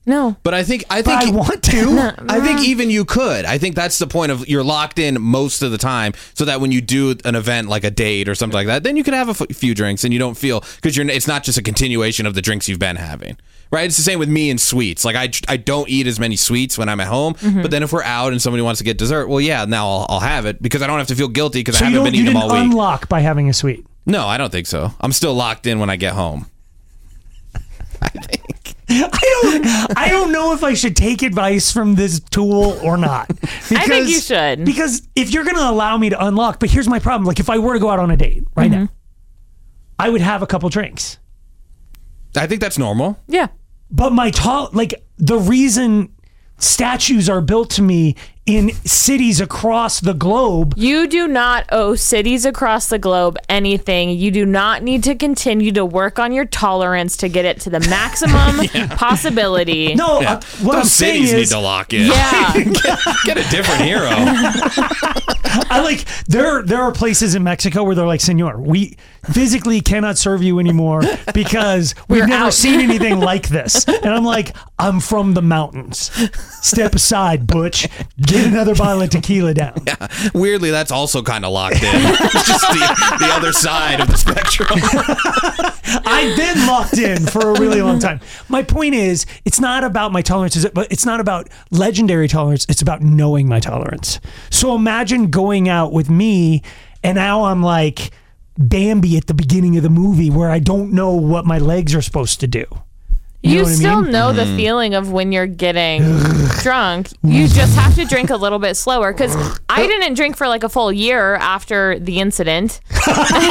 No. But I think I But think I want to. No. I think even you could. I think that's the point of you're locked in most of the time, so that when you do an event like a date or something like that, then you can have a f- few drinks and you don't feel because you're. It's not just a continuation of the drinks you've been having, right? It's the same with me and sweets. Like I, I don't eat as many sweets when I'm at home, Mm-hmm. but then if we're out and somebody wants to get dessert, well, yeah, now I'll, I'll have it because I don't have to feel guilty because So I you haven't don't been you eating them didn't all week. unlock by having a sweet. No, I don't think so. I'm still locked in when I get home. I think. I don't. I don't know if I should take advice from this tool or not. Because, I think you should. Because if you're going to allow me to unlock, but here's my problem: like if I were to go out on a date right Mm-hmm. now, I would have a couple drinks. I think that's normal. Yeah. But my tall, like the reason statues are built to me in cities across the globe. You do not owe cities across the globe anything. You do not need to continue to work on your tolerance to get it to the maximum possibility. No, Yeah. uh, what Those I'm saying cities is, need to lock in. Yeah. get, get a different hero. I like there. There are places in Mexico where they're like, "Senor, we physically cannot serve you anymore because we've We're never out." seen anything like this." And I'm like, "I'm from the mountains. Step aside, Butch. Get another bottle of tequila down." Yeah. Weirdly, that's also kind of locked in. It's just the, the other side of the spectrum. I've been locked in for a really long time. My point is, it's not about my tolerance, but it's not about legendary tolerance. It's about knowing my tolerance. So imagine going out with me, and now I'm like Bambi at the beginning of the movie, where I don't know what my legs are supposed to do. You, You, know what I still mean? know the feeling of when you're getting drunk. You just have to drink a little bit slower because I didn't drink for like a full year after the incident. And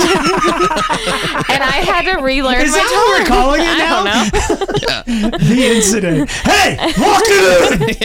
I had to relearn Is my that what we're tolerance. calling it now? I don't know. The incident. Hey, lock it in.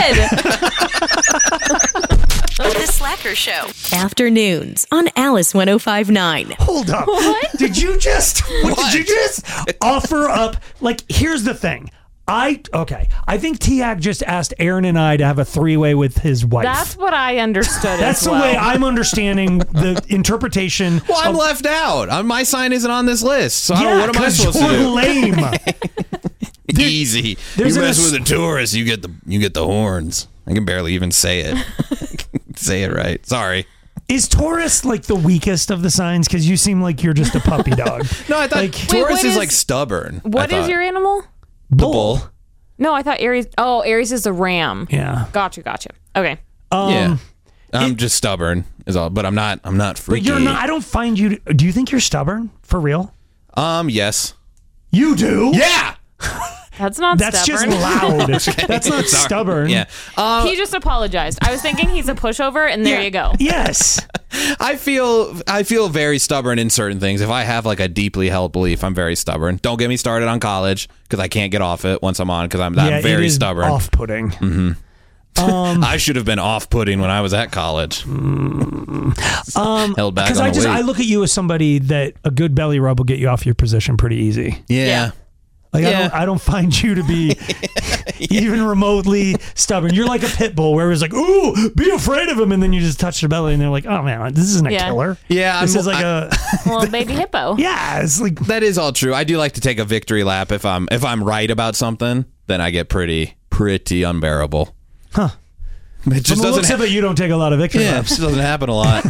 I did. The Slacker Show. Afternoons on Alice one oh five point nine. Hold up. What? Did you just what, What? did you just offer up? Like, here's the thing. I okay. I think Tiag just asked Aaron and I to have a three-way with his wife. That's what I understood. That's as the well. way I'm understanding the interpretation. Well, I'm of, left out. Uh, My sign isn't on this list. So I don't- yeah, what am I 'cause supposed to you're do? lame. There- Easy. You there's mess an- with a tourist, you get the you get the horns. I can barely even say it. Say it right. Sorry. Is Taurus like the weakest of the signs? Because you seem like you're just a puppy dog. No, I thought Like- Taurus Wait, what is, is- like stubborn. What I is thought. your animal? the bull? No, I thought Aries. Oh, Aries is the ram. Yeah. Gotcha, gotcha. Okay. Um, yeah. I'm just stubborn is all, but I'm not I'm not But freaky. you're not. I don't find you. Do you think you're stubborn for real? Um, yes. You do. Yeah. That's not That's stubborn. just loud. That's not Sorry. stubborn. Yeah. Uh, He just apologized. I was thinking he's a pushover, and there Yeah. you go. Yes. I feel I feel very stubborn in certain things. If I have like a deeply held belief, I'm very stubborn. Don't get me started on college because I can't get off it once I'm on because I'm, yeah, I'm very it is stubborn. off-putting. Mm-hmm. Um, I should have been off-putting when I was at college. um, Held back because on I the just weight. I look at you as somebody that a good belly rub will get you off your position pretty easy. Yeah. Yeah. Like I Yeah. don't I don't find you to be even remotely stubborn. You're like a pit bull where it's like, ooh, be afraid of him, and then you just touch the belly, and they're like, oh man, this isn't a Yeah. killer. Yeah, This I'm- is like I- a Well, baby hippo. yeah. It's like That is all true. I do like to take a victory lap if I'm if I'm right about something, then I get pretty pretty unbearable. Huh. It from just the doesn't looks ha- of it, you don't take a lot of victory yeah, it laps. just doesn't happen a lot.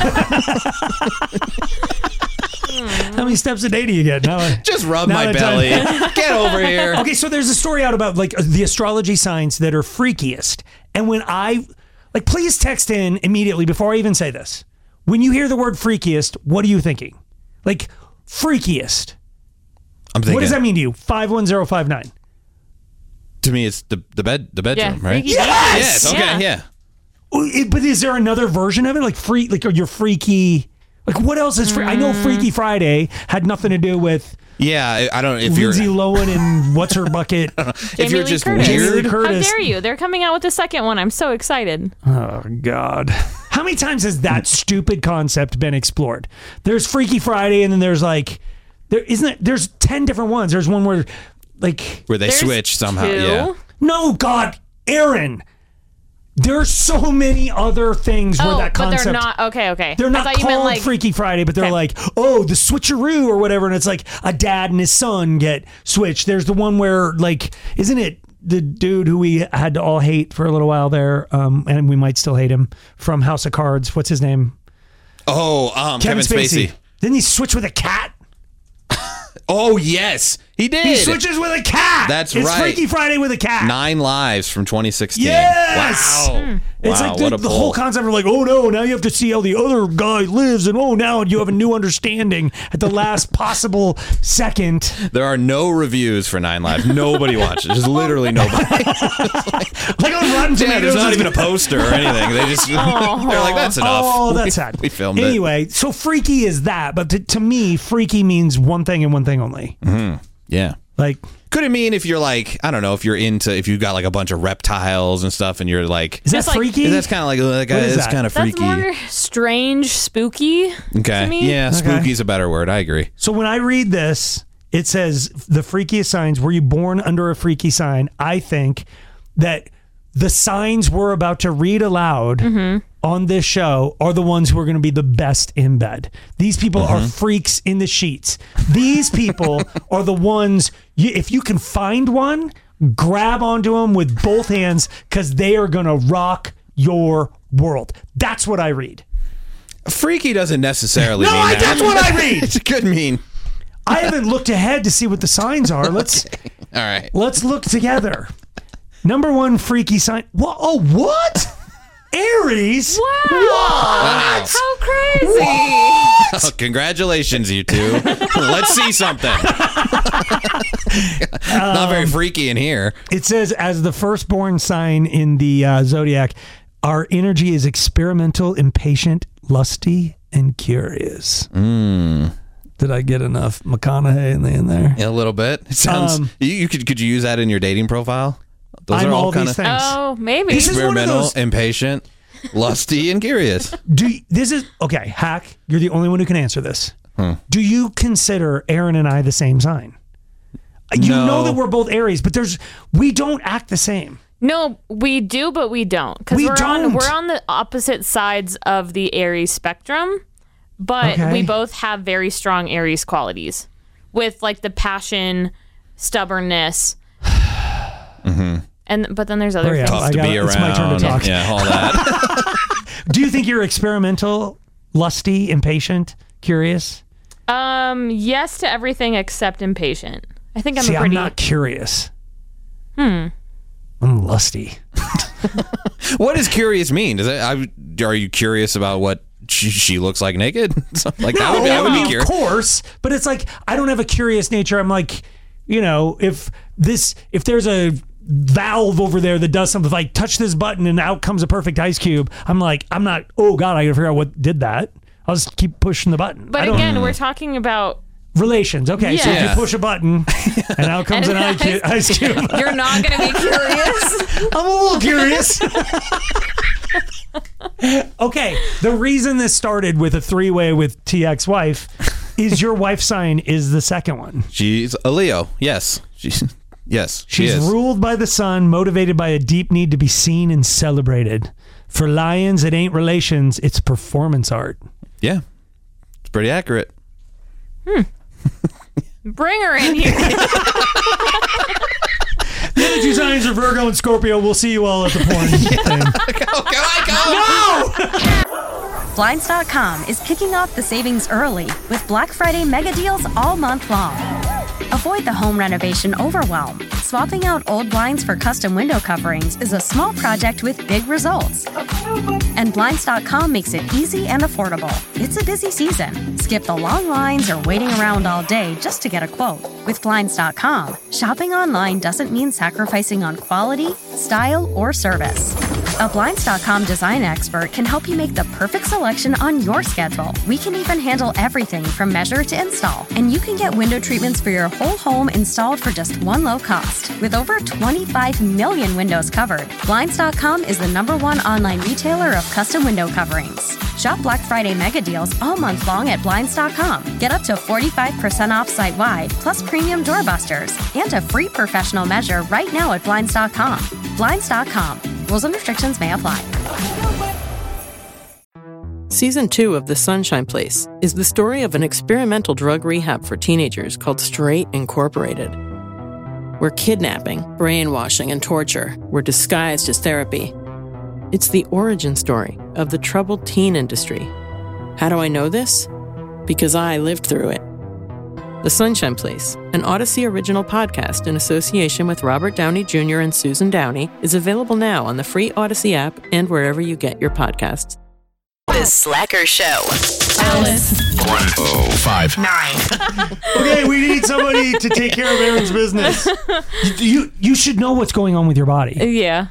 How many steps a day do you get? Now, Just rub now my that belly. time- Get over here. Okay, so there's a story out about like the astrology signs that are freakiest. And when I like, please text in immediately before I even say this. When you hear the word freakiest, what are you thinking? Like freakiest. I'm thinking. What does that mean to you? five one zero five nine. To me, it's the the bed the bedroom, Yeah, right? freaky Yes! Yes. Okay. Yeah. Yeah. Oh, it- But is there another version of it? Like free, like you're freaky. Like what else is free? I know Freaky Friday had nothing to do with Yeah. I I don't. If Lindsay you're Lohan and what's her bucket. if Jamie you're Lee just Curtis. Jamie Lee weird, How Curtis. dare you? They're coming out with the second one. I'm so excited. Oh God! How many times has that stupid concept been explored? There's Freaky Friday, and then there's like, there isn't it? There's ten different ones. There's one where, like, where they There's switch somehow. two. Yeah. no, God, Aaron. There's so many other things where Oh, that but concept. they're not. Okay, okay. They're I not thought you meant called like Freaky Friday, but they're Okay. like, oh, the switcheroo or whatever, and it's like a dad and his son get switched. There's the one where, like, isn't it the dude who we had to all hate for a little while there, um, and we might still hate him from House of Cards. What's his name? Oh, um, Kevin, Kevin Spacey. Spacey. Didn't he switch with a cat? Oh, yes, he did. He switches with a cat. That's it's right. It's Freaky Friday with a cat. Nine Lives from twenty sixteen. Yes. Wow. Mm. It's wow, like the, what a the pull. whole concept of like, oh no, now you have to see how the other guy lives, and oh, now you have a new understanding at the last possible second. There are no reviews for Nine Lives. Nobody watches. There's literally nobody. like, like on Rotten Tomatoes. Yeah, there's not even a poster or anything. They just they're like, that's enough. Oh, that's sad. We, we filmed anyway, it. so freaky is that, but to, to me, freaky means one thing and one thing only. Mm-hmm. Yeah. Like, could it mean if you're like, I don't know, if you're into, if you got like a bunch of reptiles and stuff and you're like, is that like, freaky? That's kind of like, that guy is, is kind of freaky. That's more strange, spooky. Okay. To me. Yeah, okay. spooky's a better word. I agree. So when I read this, it says the freakiest signs. Were you born under a freaky sign? I think that the signs we're about to read aloud mm-hmm. on this show are the ones who are going to be the best in bed. These people mm-hmm. are freaks in the sheets. These people are the ones, you, if you can find one, grab onto them with both hands because they are going to rock your world. That's what I read. Freaky doesn't necessarily no, mean I, that. that's what I read. It could mean. I haven't looked ahead to see what the signs are. Let's okay. All right. Let's look together. Number one freaky sign. What? Oh, what? Aries? Wow. Wow. How crazy. What? Oh, congratulations, you two. Let's see something. Not very freaky in here. It says, as the firstborn sign in the uh, zodiac, our energy is experimental, impatient, lusty, and curious. Mm. Did I get enough McConaughey in, the, in there? Yeah, a little bit. It sounds. Um, you, you could could you use that in your dating profile? Those I'm are all, all kind these of things. Oh, maybe. This is one of experimental, those- impatient, lusty, and curious. Do you, this is okay, Hack. You're the only one who can answer this. Hmm. Do you consider Aaron and I the same sign? You No. know that we're both Aries, but there's we don't act the same. No, we do, but we don't. Because We we're don't. on we're on the opposite sides of the Aries spectrum, but Okay. we both have very strong Aries qualities with like the passion, stubbornness. Mm-hmm. And but then there's other Hurry up. things. Tough I to got be it. around. It's my turn to talk. Yeah, all that. Do you think you're experimental, lusty, impatient, curious? Um, yes to everything except impatient. I think I'm See, a pretty. I'm not curious. Hmm. I'm lusty. What does curious mean? Does it? I, are you curious about what she, she looks like naked? Like that would be, I would be of curious. course, but it's like I don't have a curious nature. I'm like, you know, if this, if there's a valve over there that does something, like touch this button and out comes a perfect ice cube. I'm like, I'm not. Oh God, I gotta figure out what did that. I'll just keep pushing the button. But again, we're talking about relations. Okay, so if Yeah. you push a button and out comes an And ice, ice- ice cube. you're not going to be curious. I'm a little curious. Okay, the reason this started with a three-way with T X wife is your wife's sign is the second one. She's a Leo. Yes. She's yes. She She's is. ruled by the sun, motivated by a deep need to be seen and celebrated. For lions, it ain't relations, it's performance art. Yeah. It's pretty accurate. Bring her in here. The other two signs are Virgo and Scorpio. We'll see you all at the porn thing. Go, go, I go. No! Blinds dot com is kicking off the savings early with Black Friday mega deals all month long. Avoid the home renovation overwhelm. Swapping out old blinds for custom window coverings is a small project with big results. And Blinds dot com makes it easy and affordable. It's a busy season. Skip the long lines or waiting around all day just to get a quote. With Blinds dot com, shopping online doesn't mean sacrificing on quality, style, or service. A Blinds dot com design expert can help you make the perfect selection on your schedule. We can even handle everything from measure to install. And you can get window treatments for your whole home installed for just one low cost. With over twenty-five million windows covered, Blinds dot com is the number one online retailer of custom window coverings. Shop Black Friday mega deals all month long at Blinds dot com. Get up to forty-five percent off site-wide, plus premium doorbusters, and a free professional measure right now at Blinds dot com. Blinds dot com. Rules and restrictions may apply. Season two of The Sunshine Place is the story of an experimental drug rehab for teenagers called Straight Incorporated. where kidnapping, brainwashing, and torture were disguised as therapy. It's the origin story of the troubled teen industry. How do I know this? Because I lived through it. The Sunshine Place, an Odyssey original podcast in association with Robert Downey Junior and Susan Downey, is available now on the free Odyssey app and wherever you get your podcasts. The Slacker Show. Alice. one oh five Nine. Okay, we need somebody to take care of Aaron's business. You, you, you should know what's going on with your body. Yeah.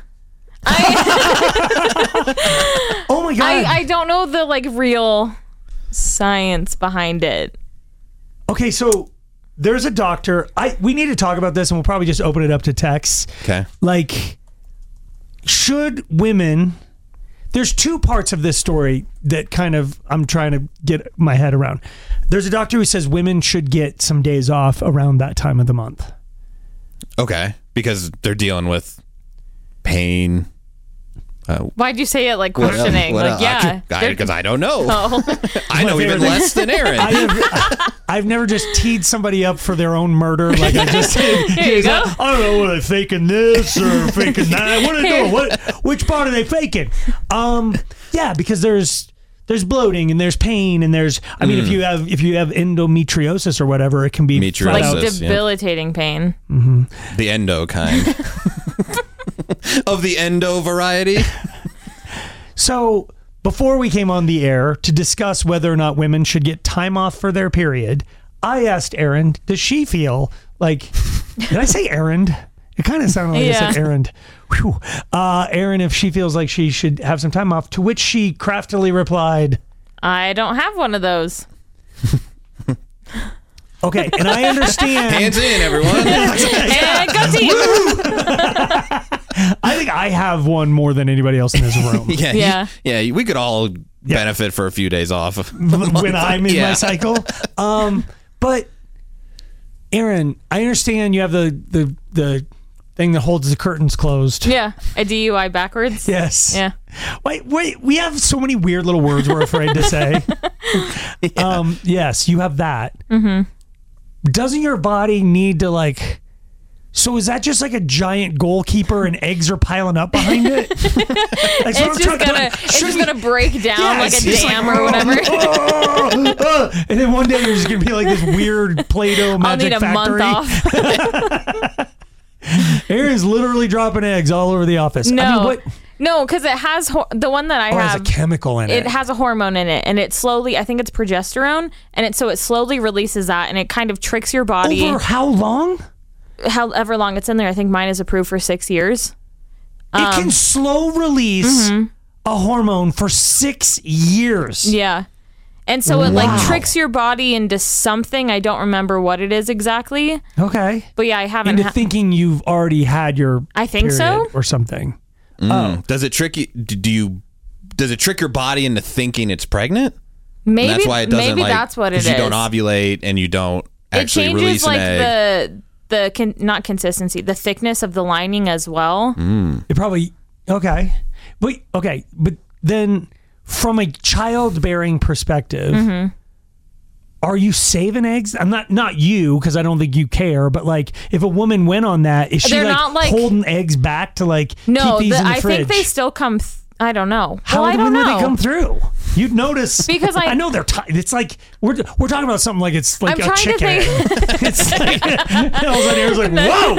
I, oh my God. I, I don't know the like real science behind it. Okay, so there's a doctor. I we need to talk about this, and we'll probably just open it up to texts. Okay. Like, should women... There's two parts of this story that kind of I'm trying to get my head around. There's a doctor who says women should get some days off around that time of the month. Okay. Because they're dealing with pain. Uh, Why'd you say it like what- questioning? what- like, yeah. Because I, I don't know. Oh. I know even less than Aaron. I have, I've never just teed somebody up for their own murder. Like I just did. Here you go. I don't know, are they faking this or faking that? What are they doing? What, which part are they faking? Um, yeah, because there's there's bloating and there's pain and there's. I mean, Mm. if you have if you have endometriosis or whatever, it can be Metriosis. Like Process, yeah. debilitating pain. Mm-hmm. The endo kind. Of the endo variety. So before we came on the air to discuss whether or not women should get time off for their period, I asked Erin, does she feel like, did I say errand? It kind of sounded like Yeah. I said errand. Whew. Uh, Erin, if she feels like she should have some time off, to which she craftily replied, I don't have one of those. okay, and I understand. Hands in, everyone. And go team. I think I have one more than anybody else in this room. yeah, Yeah. you- yeah. We could all benefit for a few days off when I'm in Yeah. my cycle. Um, but Erin, I understand you have the the the thing that holds the curtains closed. Yeah. A D U I backwards. Yes. Yeah. Wait, wait. We have so many weird little words we're afraid to say. yeah. Um, yes, you have that. Mm-hmm. Doesn't your body need to like? So is that just like a giant goalkeeper and eggs are piling up behind it? That's what It's I'm just trying- gonna it's should just we- gonna break down Yes, like a it's dam like, or whatever. oh, oh, and then one day you're just gonna be like this weird Play-Doh I'll magic need a factory. month off. Aaron's literally dropping eggs all over the office. No, I mean, what? no, because it has ho- the one that I Oh, it have. has a chemical in it. It has a hormone in it, and it slowly. I think it's progesterone, and it so it slowly releases that, and it kind of tricks your body. Over how long? However long it's in there. I think mine is approved for six years. It Um, can slow release a hormone for six years. Yeah. And so it Wow. like tricks your body into something. I don't remember what it is exactly. Okay. But yeah, I haven't. Into Ha- thinking you've already had your I think so. period or something. Mm. Oh. Does it trick you? Do you? Does it trick your body into thinking it's pregnant? maybe And that's why it doesn't. maybe like, that's what it 'cause is. You don't ovulate and you don't It actually changes release like an egg. the the con- not consistency, the thickness of the lining as well. Mm. It probably okay. Wait, okay, but then from a childbearing perspective, Mm-hmm. are you saving eggs? I'm not not you because I don't think you care, but like if a woman went on that, is she They're like, not, like- holding eggs back to like No, keep these the, in the I fridge? think they still come. Th- I don't know. How well, I do don't when know. they come through? You'd notice Because I- I know they're tight. It's like we're we're talking about something like it's like I'm a trying to chicken. think- It's like all of a sudden Aaron's like, whoa!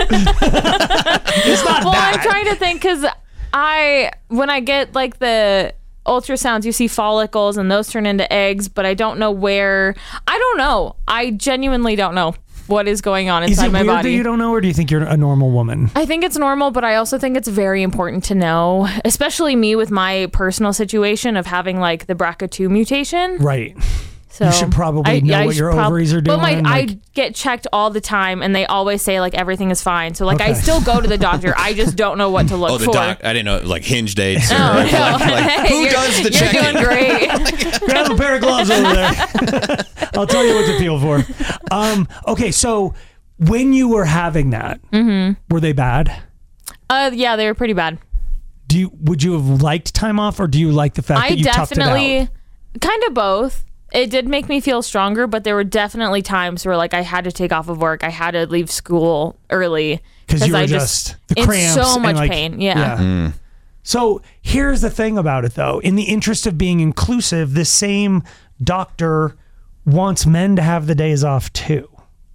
It's not well, that. I'm trying to think because I when I get like the ultrasounds, you see follicles and those turn into eggs, but I don't know where. I don't know. I genuinely don't know what is going on Is inside it my weird body. that you don't know, or do you think you're a normal woman? I think it's normal, but I also think it's very important to know, especially me with my personal situation of having like the B R C A two mutation. Right. So You should probably I- know I what should your prob- ovaries are But my, doing, I like- get checked all the time, and they always say like everything is fine. So like I Okay. still go to the doctor. I just don't know what to look Oh, the for. doc. I didn't know like hinge dates. Or, Oh, no. like, like, Hey, who you're- does the you're checking? doing great. Grab a pair of gloves over there. I'll tell you what to feel for. Um, okay, so when you were having that, Mm-hmm. were they bad? Uh, yeah, they were pretty bad. Do you would you have liked time off, or do you like the fact I that you toughed it out? definitely, kind of both. it did make me feel stronger, but there were definitely times where like I had to take off of work. I had to leave school early because you were I just, just the cramps. in so much and like, pain. Yeah. yeah. Mm. So here's the thing about it, though. In the interest of being inclusive, this same doctor wants men to have the days off too.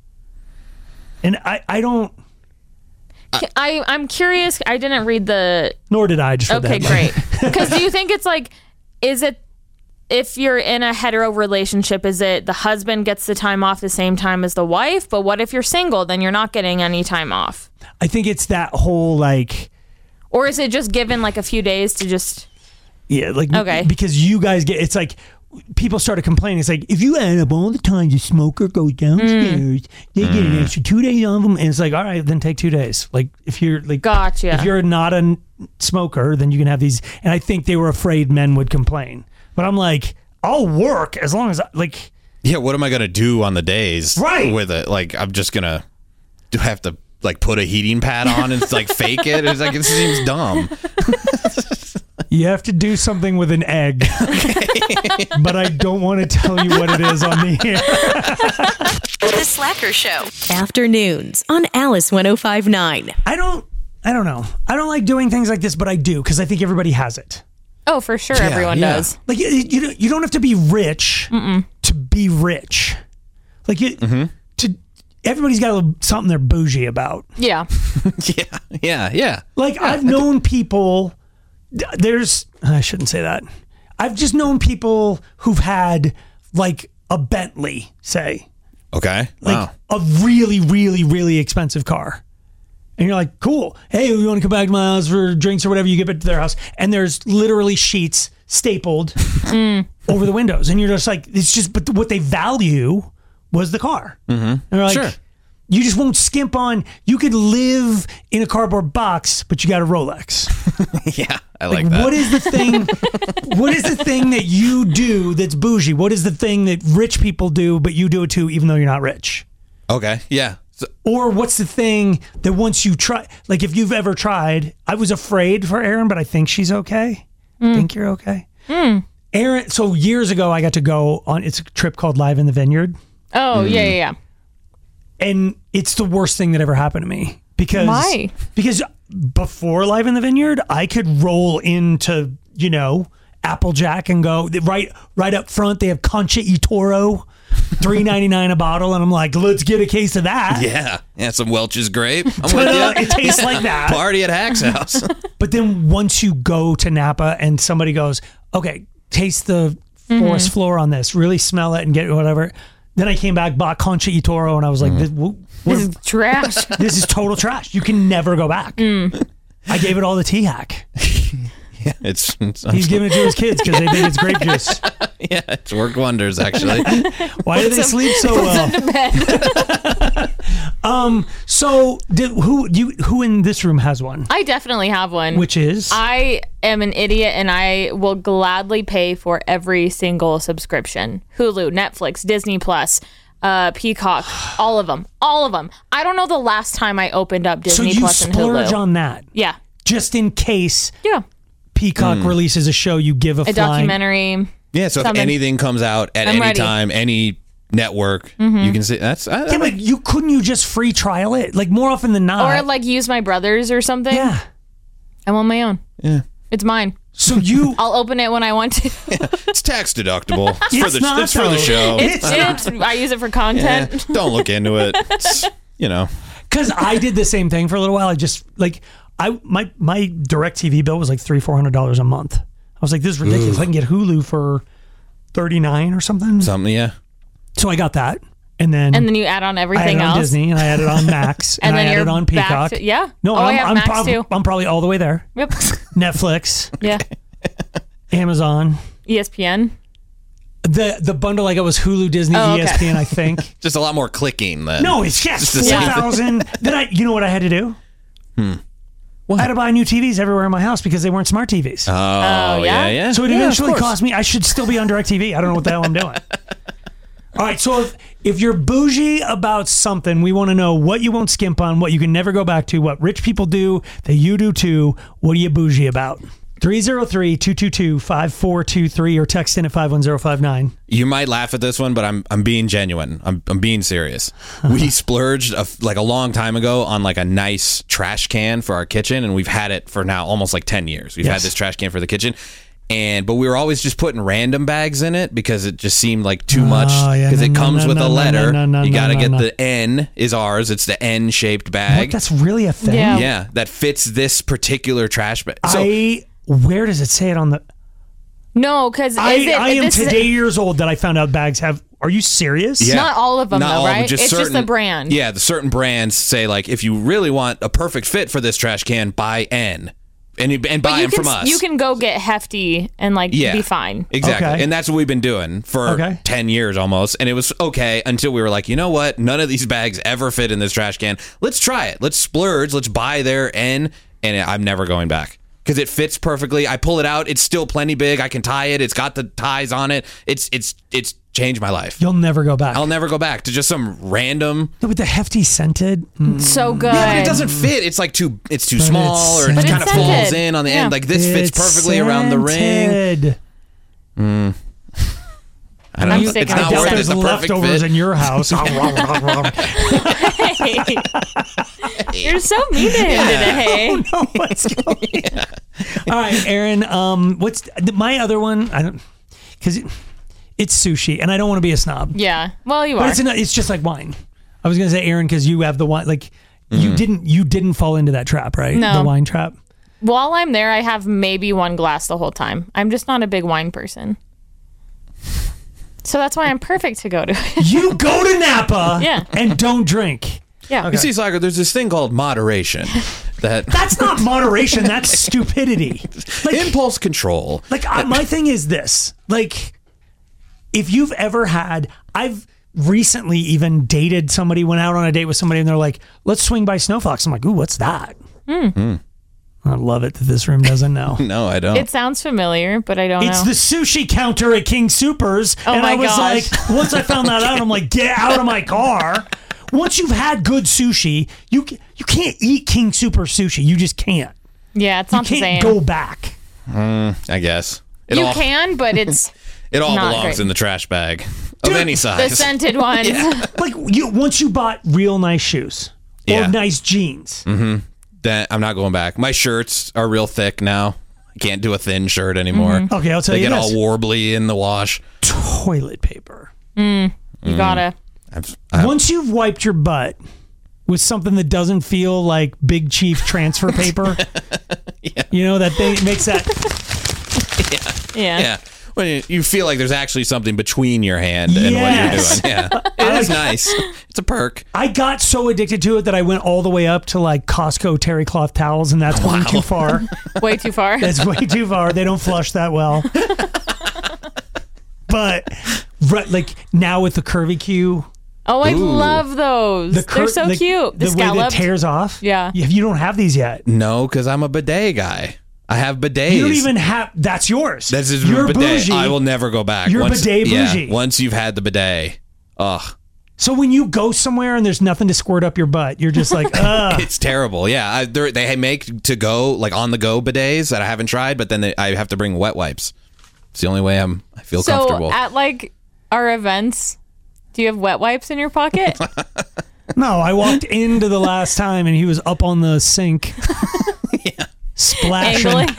And I, I don't. I, I'm curious. I didn't read the. Nor did I. Just read okay, that. great. Because do you think it's like, is it if you're in a hetero relationship, is it the husband gets the time off the same time as the wife? But what if you're single? Then you're not getting any time off. I think it's that whole like. Or is it just given like a few days to just? Yeah, like okay. Because you guys get it's like. People started complaining. It's like, if you add up all the times a smoker goes downstairs, mm. they get an extra two days on them. And it's like, all right, then take two days. Like, if you're like, gotcha. If you're not a smoker, then you can have these. And I think they were afraid men would complain. But I'm like, I'll work as long as I, like. Yeah, what am I going to do on the days right. with it? Like, I'm just going to do I have to like put a heating pad on and like fake it? It's like, it seems dumb. You have to do something with an egg. Okay. But I don't want to tell you what it is on the air. The Slacker Show. Afternoons on Alice one oh five point nine. I don't I don't know. I don't like doing things like this, but I do because I think everybody has it. Oh, for sure. Yeah, everyone yeah. does. Like you, you don't you don't have to be rich Mm-mm. to be rich. Like you mm-hmm. to everybody's got a little, something they're bougie about. Yeah. yeah. Yeah. Yeah. Like yeah. I've known people There's, I shouldn't say that. I've just known people who've had like a Bentley, say. Okay. Like wow. a really, really, really expensive car. And you're like, cool. Hey, you want to come back to my house for drinks or whatever? You give it to their house. And there's literally sheets stapled mm. over the windows. And you're just like, it's just, but what they value was the car. Mm-hmm. And they're like, sure. You just won't skimp on, you could live in a cardboard box, but you got a Rolex. Yeah, I like, like that. What is the thing, what is the thing that you do that's bougie? What is the thing that rich people do, but you do it too, even though you're not rich? Okay, yeah. So- or what's the thing that once you try, like if you've ever tried, I was afraid for Erin, but I think she's okay. Mm. I think you're okay. Mm. Erin, so years ago, I got to go on, it's a trip called Live in the Vineyard. Oh, mm. yeah, yeah, yeah. And it's the worst thing that ever happened to me because Why? because before Live in the Vineyard, I could roll into, you know, Applejack and go right right up front. They have Concha y Toro, three ninety-nine a bottle, and I'm like, let's get a case of that. Yeah, yeah, some Welch's grape. I'm with you. It tastes like that. Party at Hack's house. But then once you go to Napa and somebody goes, okay, taste the Mm-hmm. forest floor on this, really smell it and get whatever. Then I came back, bought Concha y Toro, and I was like, this, w- This is trash. This is total trash. You can never go back. Mm. I gave it all to T-Hack. Yeah, it's, it's He's giving it to his kids because they think it's grape juice. Yeah, it's worked wonders, actually. Why do they sleep so well? um. So, did, who you who in this room has one? I definitely have one. Which is? I am an idiot and I will gladly pay for every single subscription. Hulu, Netflix, Disney Plus, uh, Peacock, all of them. All of them. I don't know the last time I opened up Disney so you Plus and Hulu. splurge on that? Yeah. Just in case Yeah. Peacock Mm. releases a show, you give a, A flying... documentary. Yeah, so Something. if anything comes out at I'm any ready. time, any network, Mhm. you can see that's. I, Yeah, but you couldn't you just free trial it? Like more often than not. Or like use my brother's or something. Yeah. I'm on my own. Yeah. It's mine. So you I'll open it when I want to. It's tax deductible. It's, for It's the not, it's for the though. show. It's, it's, I use it for Yeah, content. don't look into it. It's, you know. Because I did the same thing for a little while. I just like I my my DirecTV bill was like three four hundred dollars a month. I was like, this is ridiculous. Ooh. I can get Hulu for thirty nine or something. Something, yeah. So I got that, and then And then you add on I everything added on else. Disney, and I added on Max, and, And I then added you're on back Peacock. to- yeah. No, Oh, I I'm have I'm, Max prob- too. I'm probably all the way there. Yep. Netflix, Yeah. Amazon. E S P N. The the bundle I got was Hulu, Disney, Oh, okay. E S P N. I think. Just a lot more clicking than. No, it's yes, Just the four same thing. thousand. Then I, you know what I had to do? Hmm. I had to buy new T Vs everywhere in my house because they weren't smart T Vs. Oh, yeah? yeah, yeah. So it Yeah, of eventually course. cost me. I should still be on DirecTV. I don't know what the hell I'm doing. All right, so if, if you're bougie about something, we want to know what you won't skimp on, what you can never go back to, what rich people do that you do too. What are you bougie about? three oh three, two two two, five four two three or text in at five one zero five nine. You might laugh at this one, but I'm I'm being genuine. I'm I'm being serious. We splurged a, like a long time ago on like a nice trash can for our kitchen, and we've had it for now almost like ten years. We've Yes. had this trash can for the kitchen. And but we were always just putting random bags in it because it just seemed like too much Oh, yeah. because No, it no, comes no, with no, a no, letter. no, no, you no, got to no, get no. the N is ours. It's the N shaped bag. What? That's really a thing? Yeah. Yeah, that fits this particular trash bag. So I where does it say it on the? No, because I, it, I am this is- today years old that I found out bags have. Are you serious? Yeah. Not all of them, Not though, all of them, right? It's just the brand. Yeah, the certain brands say like if you really want a perfect fit for this trash can, buy N, and you, and But buy you them can from s- us. you can go get Hefty and like Yeah. be fine. Exactly. Okay. And that's what we've been doing for Okay. ten years almost. And it was okay until we were like, you know what? None of these bags ever fit in this trash can. Let's try it. Let's splurge. Let's buy their N. And I'm never going back because it fits perfectly. I pull it out. It's still plenty big. I can tie it. It's got the ties on it. It's it's it's changed my life. You'll never go back. I'll never go back to just some random. No, with the hefty scented. Mm. So good. Yeah, but it doesn't fit. It's like too. It's too But small, it's or it scented. kind of But it's falls scented. in on the Yeah. end. Like this fits It's perfectly around the ring. scented. Mm. I don't I'm know. sick It's of not it. I doubt worth it. there's The perfect leftovers fit. in your house. You're so mean to him today. don't know what's going on. All right, Aaron. Um, what's th- my other one? I don't because it, it's sushi, and I don't want to be a snob. Yeah. Well, you But are. it's an, it's just like wine. I was gonna say Aaron because you have the wine. Like you Mm-hmm. didn't you didn't fall into that trap, right? No. The wine trap. While I'm there, I have maybe one glass the whole time. I'm just not a big wine person. So that's why I'm perfect to go to. You go to Napa, Yeah. and don't drink. Yeah. You see, Sagar, there's this thing called moderation. That That's not moderation. That's stupidity. Like, impulse control. Like I, my thing is this: like, if you've ever had, I've recently even dated somebody, went out on a date with somebody, and they're like, "Let's swing by Snow Fox." I'm like, "Ooh, what's that?" Mm. I love it that this room doesn't know. No, I don't. It sounds familiar, but I don't It's know. the sushi counter at King Supers, Oh and my I was gosh. like, once I found that out, I'm like, get out of my car. Once you've had good sushi, you ca- you can't eat King Super sushi. You just can't. yeah, it's You not the can't same. go back. Mm, I guess. It you all, can, but it's It all not belongs great. in the trash bag of Dude, any the size. scented ones. Like you, once you bought real nice shoes or Yeah. nice jeans. Mm-hmm. That I'm not going back. My shirts are real thick now. I can't do a thin shirt anymore. Mm-hmm. Okay, I'll tell they you get this. all warbly in the wash. Toilet paper. Mm, you Mm. gotta. I've, I've, Once you've wiped your butt with something that doesn't feel like Big Chief transfer paper, you know that thing it makes that. Yeah. yeah. When you, you feel like there's actually something between your hand and Yes. what you're doing. Yeah. It is nice. It's a perk. I got so addicted to it that I went all the way up to like Costco terry cloth towels, and that's going too far. Way too far. That's way too far. They don't flush that well. But right, like now with the curvy Q, Oh, I Ooh. love those. the cur- They're so the, cute. The, The, way that scalloped. tears off. Yeah. If you don't have these yet, No, because I'm a bidet guy. I have bidets. you don't even have. That's yours. That's his You're bidet. bougie. I will never go back. You're once, bidet yeah, bougie. once you've had the bidet, ugh, So when you go somewhere and there's nothing to squirt up your butt, you're just like, ugh. it's terrible. Yeah, I, they're- they make to go like on the go bidets that I haven't tried, but then they, I have to bring wet wipes. It's the only way I'm. I feel so comfortable. at like our events, do you have wet wipes in your pocket? No, I walked into the last time and he was up on the sink, splashing. Angling.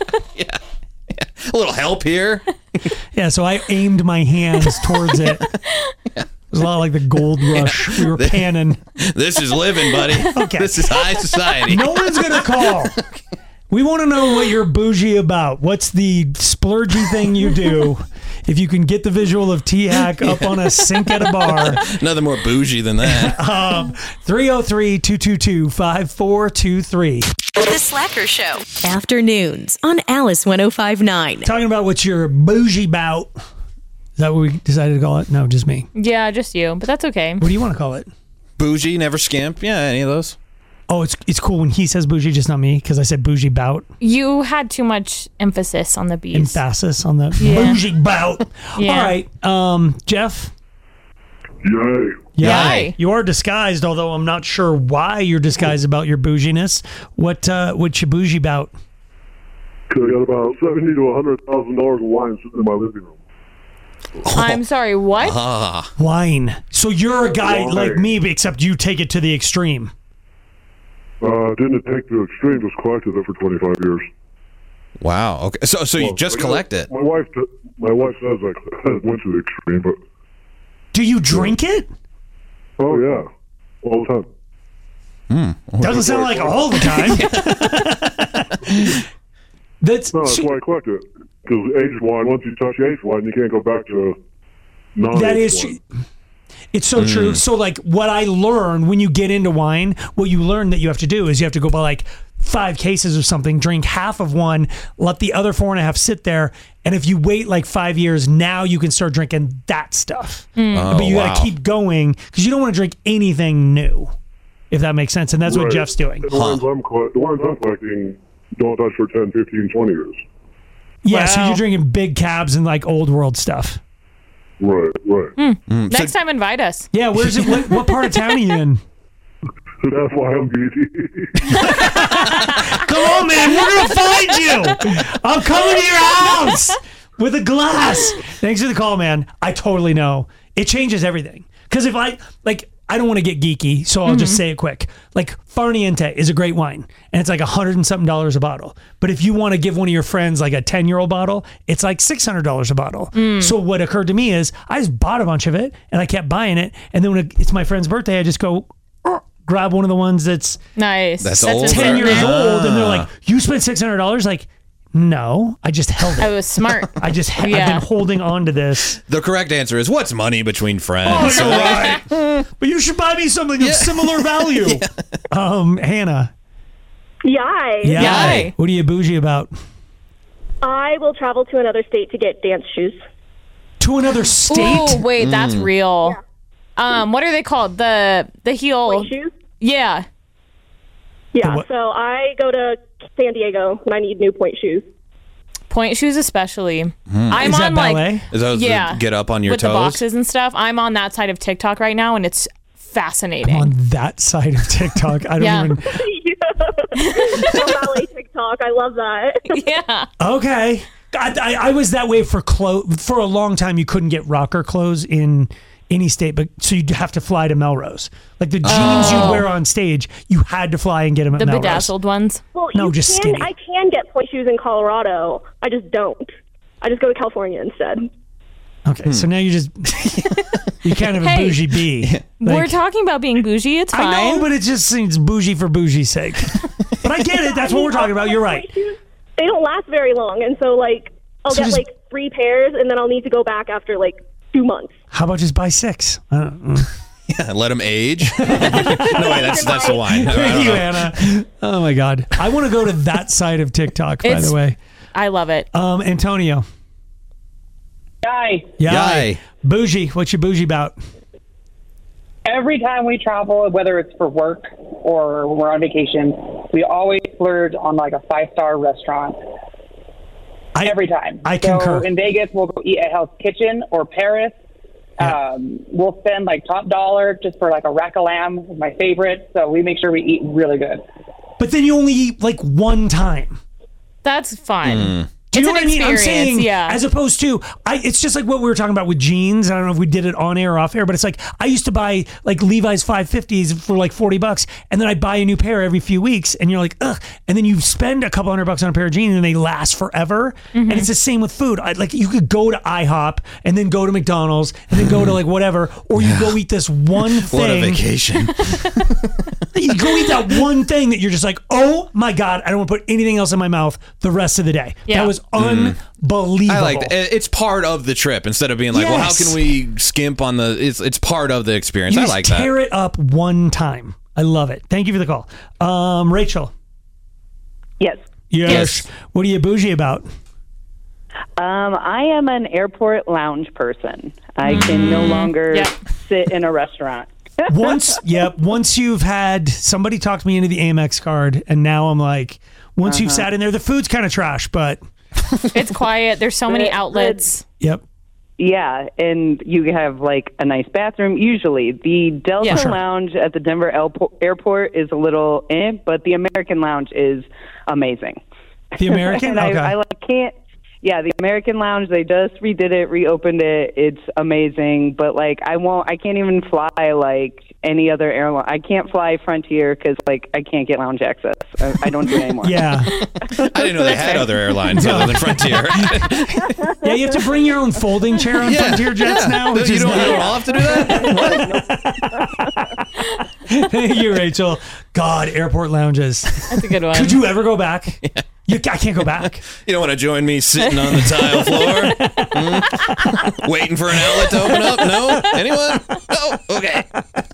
A little help here. Yeah, so I aimed my hands towards it. It was a lot like the gold rush. We were panning. This is living, buddy. Okay. This is high society. No one's gonna call. We want to know what you're bougie about. What's the splurgy thing you do? If you can get the visual of T-Hack up on a sink at a bar. Nothing more bougie than that. Um, three oh three, two two two, five four two three. The Slacker Show. Afternoons on Alice one oh five point nine. Talking about what you're bougie about. Is that what we decided to call it? No, just me. Yeah, just you, but that's okay. What do you want to call it? Bougie, never skimp. Yeah, any of those. Oh, it's it's cool when he says bougie, just not me, because I said bougie bout. You had too much emphasis on the B's. Emphasis on the Yeah. bougie bout. Yeah. All right, um, Jeff. Yay. Yay. You are disguised, although I'm not sure why you're disguised about your bouginess. What uh, what you bougie bout? I got about seventy to a hundred thousand dollars of wine sitting in my living room. I'm sorry, what? Ah. Wine. So you're a guy Wine. like me, but except you take it to the extreme. Uh, didn't take to extreme, just collected it for twenty-five years. Wow. Okay. So so you Well, just I got- collect it. My wife, t- my wife says I went to the extreme, but Do you drink it? oh yeah, all the time. Doesn't sound like all the time. That's No, that's why I collect it. Because aged wine, once you touch aged wine, you can't go back to non-aged that is wine. true. It's so true. So like what I learned when you get into wine, what you learn that you have to do is you have to go buy like five cases or something, drink half of one, let the other four and a half sit there, and if you wait like five years, now you can start drinking that stuff. Oh, But you wow. got to keep going because you don't want to drink anything new, if that makes sense. And that's what Right. Jeff's doing. And the wines I'm coll- the wines I'm collecting don't touch for ten, fifteen, twenty years. Yeah, so Wow. you're drinking big cabs and like old world stuff. Right, right. Mm. Next time, invite us. Yeah, where's it? What, what part of town are you in? That's why I'm busy. Come on, man. We're going to find you. I'm coming to your house with a glass. Thanks for the call, man. I totally know. It changes everything. Because if I, like, I don't want to get geeky, so I'll just say it quick. Like, Farniente is a great wine, and it's like a hundred and something dollars a bottle. But if you want to give one of your friends like a ten-year-old bottle, it's like six hundred dollars a bottle. So what occurred to me is I just bought a bunch of it, and I kept buying it. And then when it- it's my friend's birthday, I just go, "Er," grab one of the ones that's Nice. That's That's older. ten years insane. old, and they're like, "You spent six hundred dollars?" Like, no, I just held I it. was smart. I just ha- I've Yeah. been holding on to this. The correct answer is what's money between friends? Oh, right. But you should buy me something of similar value. Um, Hannah. Yay. Yeah. Yay. What are you bougie about? I will travel to another state to get dance shoes. To another state? Ooh, wait, that's real. Um, what are they called? The the heel. Point shoes? Yeah. Yeah, The what? so I go to San Diego when I need new point shoes. Point shoes, especially. I'm Is that on like ballet? Is that yeah, the get up on your with toes? the boxes and stuff. I'm on that side of TikTok right now, and it's fascinating. On that side of TikTok. I don't Yeah. even. The ballet TikTok, I love that. yeah. Okay. I, I, I was that way for clo- for a long time. You couldn't get rocker clothes in any state, but so you'd have to fly to Melrose. Like the jeans you'd wear on stage, you had to fly and get them at The Melrose. bedazzled ones. Well, No, you just can, skinny. I can get point shoes in Colorado. I just don't. I just go to California instead. Okay, so now you just you kind of a Hey, bougie bee. We're Like, talking about being bougie. It's fine. I know, but it just seems bougie for bougie's sake. But I get it. That's what we're talking about. You're right. Point shoes, they don't last very long, and so like I'll So get just- like three pairs, and then I'll need to go back after like two months. How about just buy six? I don't know. Yeah, let them age. no, wait, that's that's the wine. I don't Thank you, know. Anna. Oh my God, I want to go to that side of TikTok. By It's- the way, I love it. um, Antonio. Yay. Yay. Bougie. What's your bougie about? Every time we travel, whether it's for work or when we're on vacation, we always splurge on like a five-star restaurant. I, Every time. I so concur. in Vegas, we'll go eat at Hell's Kitchen or Paris. Yeah. Um, we'll spend like top dollar just for like a rack of lamb, my favorite. So we make sure we eat really good. But then you only eat like one time. That's fun. Do you It's know an what I mean? I'm experience, saying, yeah. as opposed to, I, it's just like what we were talking about with jeans. I don't know if we did it on air or off air, but it's like I used to buy like Levi's five fifties for like forty bucks, and then I'd buy a new pair every few weeks, and you're like, ugh. And then you spend a couple hundred bucks on a pair of jeans, and they last forever. Mm-hmm. And it's the same with food. I, like you could go to IHOP and then go to McDonald's and then go to like whatever, or you go eat this one thing. What a vacation. You go eat that one thing that you're just like, oh my God, I don't want to put anything else in my mouth the rest of the day. Yeah. That was unbelievable. I like that. It's part of the trip instead of being like, well, how Yes. can we skimp on the? It's it's part of the experience. You I just like that. tear it up one time. I love it. Thank you for the call. Um, Rachel. Yes. Yes. Yes. What are you bougie about? Um, I am an airport lounge person. I can no longer Yep. sit in a restaurant. Once, yep. Once you've had somebody talk me into the Amex card, and now I'm like, once you've sat in there, the food's kind of trash, but It's quiet. There's so many The- the- outlets. yep. Yeah, and you have like a nice bathroom. Usually, the Delta Yeah. Sure. Lounge at the Denver Elpo- airport is a little eh, but the American Lounge is amazing. The American? and Okay. I, I like can't. Yeah, the American Lounge. They just redid it, reopened it. It's amazing. But like, I won't. I can't even fly like any other airline. I can't fly Frontier because like I can't get lounge access. I, I don't do it anymore. Yeah. I didn't know they had other airlines other than Frontier. Yeah, you have to bring your own folding chair on Yeah, Frontier jets yeah. now. You Which is don't- you nice. don't all have to do that? Thank you, Rachel. God, airport lounges. That's a good one. Could you ever go back? You, I can't go back. You don't want to join me sitting on the tile floor? Hmm? Waiting for an outlet to open up? No? Anyone? No? Okay.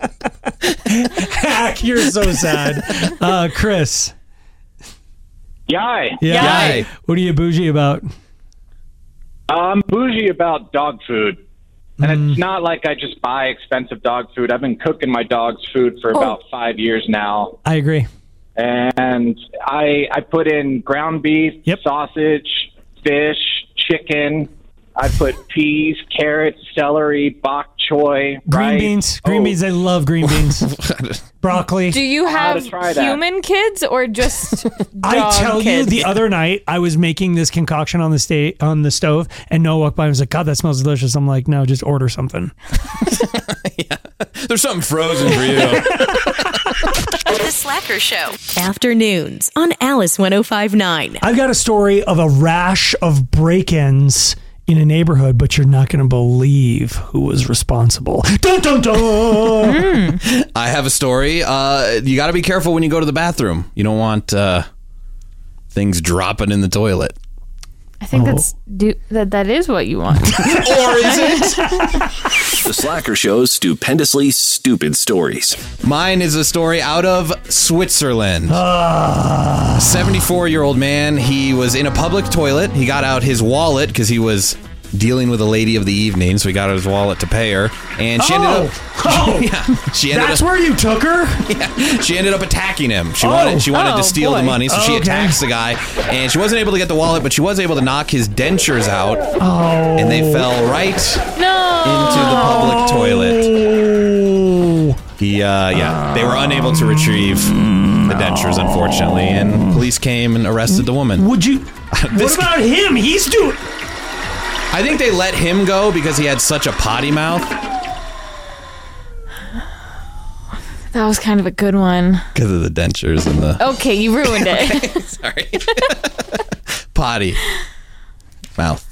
Hack, you're so sad. Uh, Chris. Yay. Yeah. Yay. What are you bougie about? I'm bougie about dog food. And it's not like I just buy expensive dog food. I've been cooking my dog's food for about five years now. I agree. And I I put in ground beef, sausage, fish, chicken. I put peas, carrots, celery, bok choy, Green rice. beans. Green Oh, beans. I love green beans. Broccoli. Do you How to have try that. human kids or just dog I tell kids? you, the other night I was making this concoction on the sta- on the stove, and Noah walked by and was like, "God, that smells delicious." I'm like, "No, just order something." There's something frozen for you. The Slacker Show. Afternoons on Alice one oh five point nine. I've got a story of a rash of break-ins in a neighborhood, but you're not going to believe who was responsible. Dun, dun, dun. I have a story. Uh, you got to be careful when you go to the bathroom. You don't want uh, things dropping in the toilet. I think that's do, that that is what you want. Or is it? The Slacker Show's stupendously stupid stories. Mine is a story out of Switzerland. A seventy-four-year-old man, he was in a public toilet. He got out his wallet because he was dealing with a lady of the evening, so he got out his wallet to pay her. And she ended up... Oh, yeah, she ended that's up, where you took her? Yeah, she ended up attacking him. She Oh. wanted she wanted Oh, to steal boy. the money, so Oh, she okay. attacks the guy. And she wasn't able to get the wallet, but she was able to knock his dentures out. Oh. And they fell right no. into the public toilet. He, uh, yeah, they were unable to retrieve the dentures, unfortunately, and police came and arrested the woman. Would you... This- what about him? He's doing... I think they let him go because he had such a potty mouth. That was kind of a good one. Because of the dentures and the Okay, you ruined it. Sorry. potty mouth.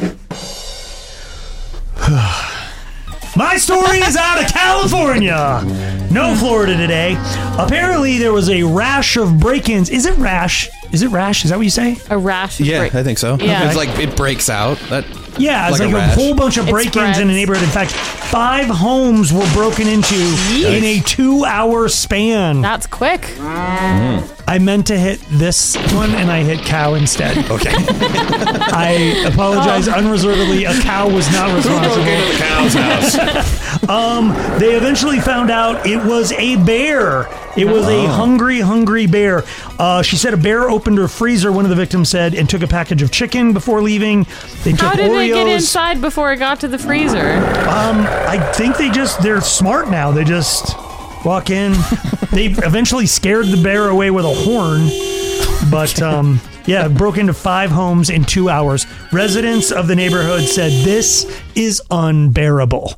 My story is out of California. No Florida today. Apparently, there was a rash of break-ins. Is it rash? Is it rash? Is that what you say? A rash. Yeah, break- I think so. Yeah. It's like it breaks out. That Yeah, it's like, a a, rash. whole bunch of It break-ins in a spreads. neighborhood. In fact, five homes were broken into in a two-hour span. That's quick. I meant to hit this one, and I hit cow instead. Okay. I apologize unreservedly. A cow was not responsible. the cow's house. Um, they eventually found out it was a bear. It was a hungry, hungry bear. Uh, she said a bear opened her freezer, one of the victims said, and took a package of chicken before leaving. They How took did Oreos. it get inside before it got to the freezer? Um, I think they just, they're smart now. They just walk in. They eventually scared the bear away with a horn. But, um, yeah, broke into five homes in two hours. Residents of the neighborhood said this is unbearable.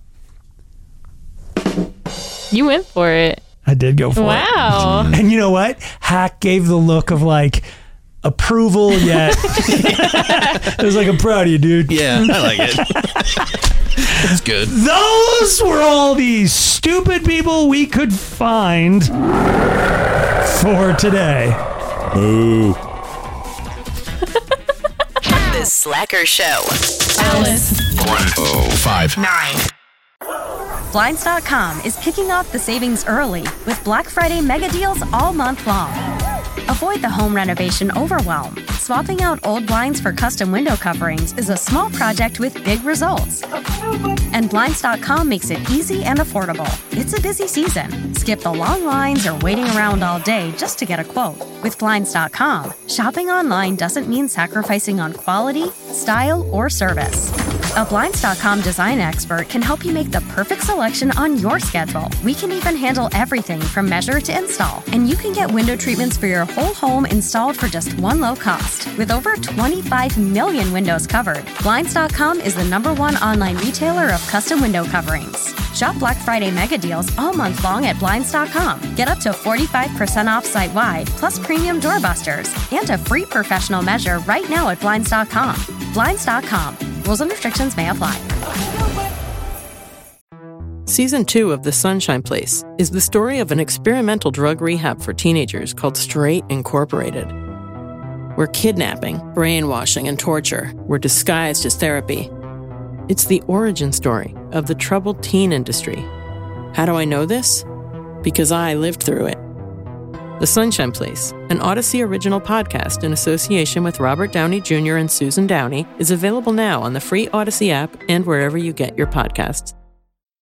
You went for it. I did go for it. Wow. And you know what? Hack gave the look of like approval yet. It was like, I'm proud of you, dude. Yeah, I like it. It's good. Those were all the stupid people we could find for today. Ooh. The Slacker Show. Alice. one oh five Nine. Blinds dot com is kicking off the savings early with Black Friday mega deals all month long. Avoid the home renovation overwhelm. Swapping out old blinds for custom window coverings is a small project with big results. And Blinds dot com makes it easy and affordable. It's a busy season. Skip the long lines or waiting around all day just to get a quote. With Blinds dot com, shopping online doesn't mean sacrificing on quality, style, or service. A Blinds dot com design expert can help you make the perfect selection on your schedule. We can even handle everything from measure to install, and you can get window treatments for your whole home installed for just one low cost. With over twenty-five million windows covered, Blinds dot com is the number one online retailer of custom window coverings. Shop Black Friday mega deals all month long at Blinds dot com. Get up to forty-five percent off site-wide, plus premium doorbusters, and a free professional measure right now at Blinds dot com. Blinds dot com. Rules and restrictions may apply. Season two of The Sunshine Place is the story of an experimental drug rehab for teenagers called Straight Incorporated, where kidnapping, brainwashing, and torture were disguised as therapy. It's the origin story of the troubled teen industry. How do I know this? Because I lived through it. The Sunshine Place, an Odyssey original podcast in association with Robert Downey Junior and Susan Downey, is available now on the free Odyssey app and wherever you get your podcasts.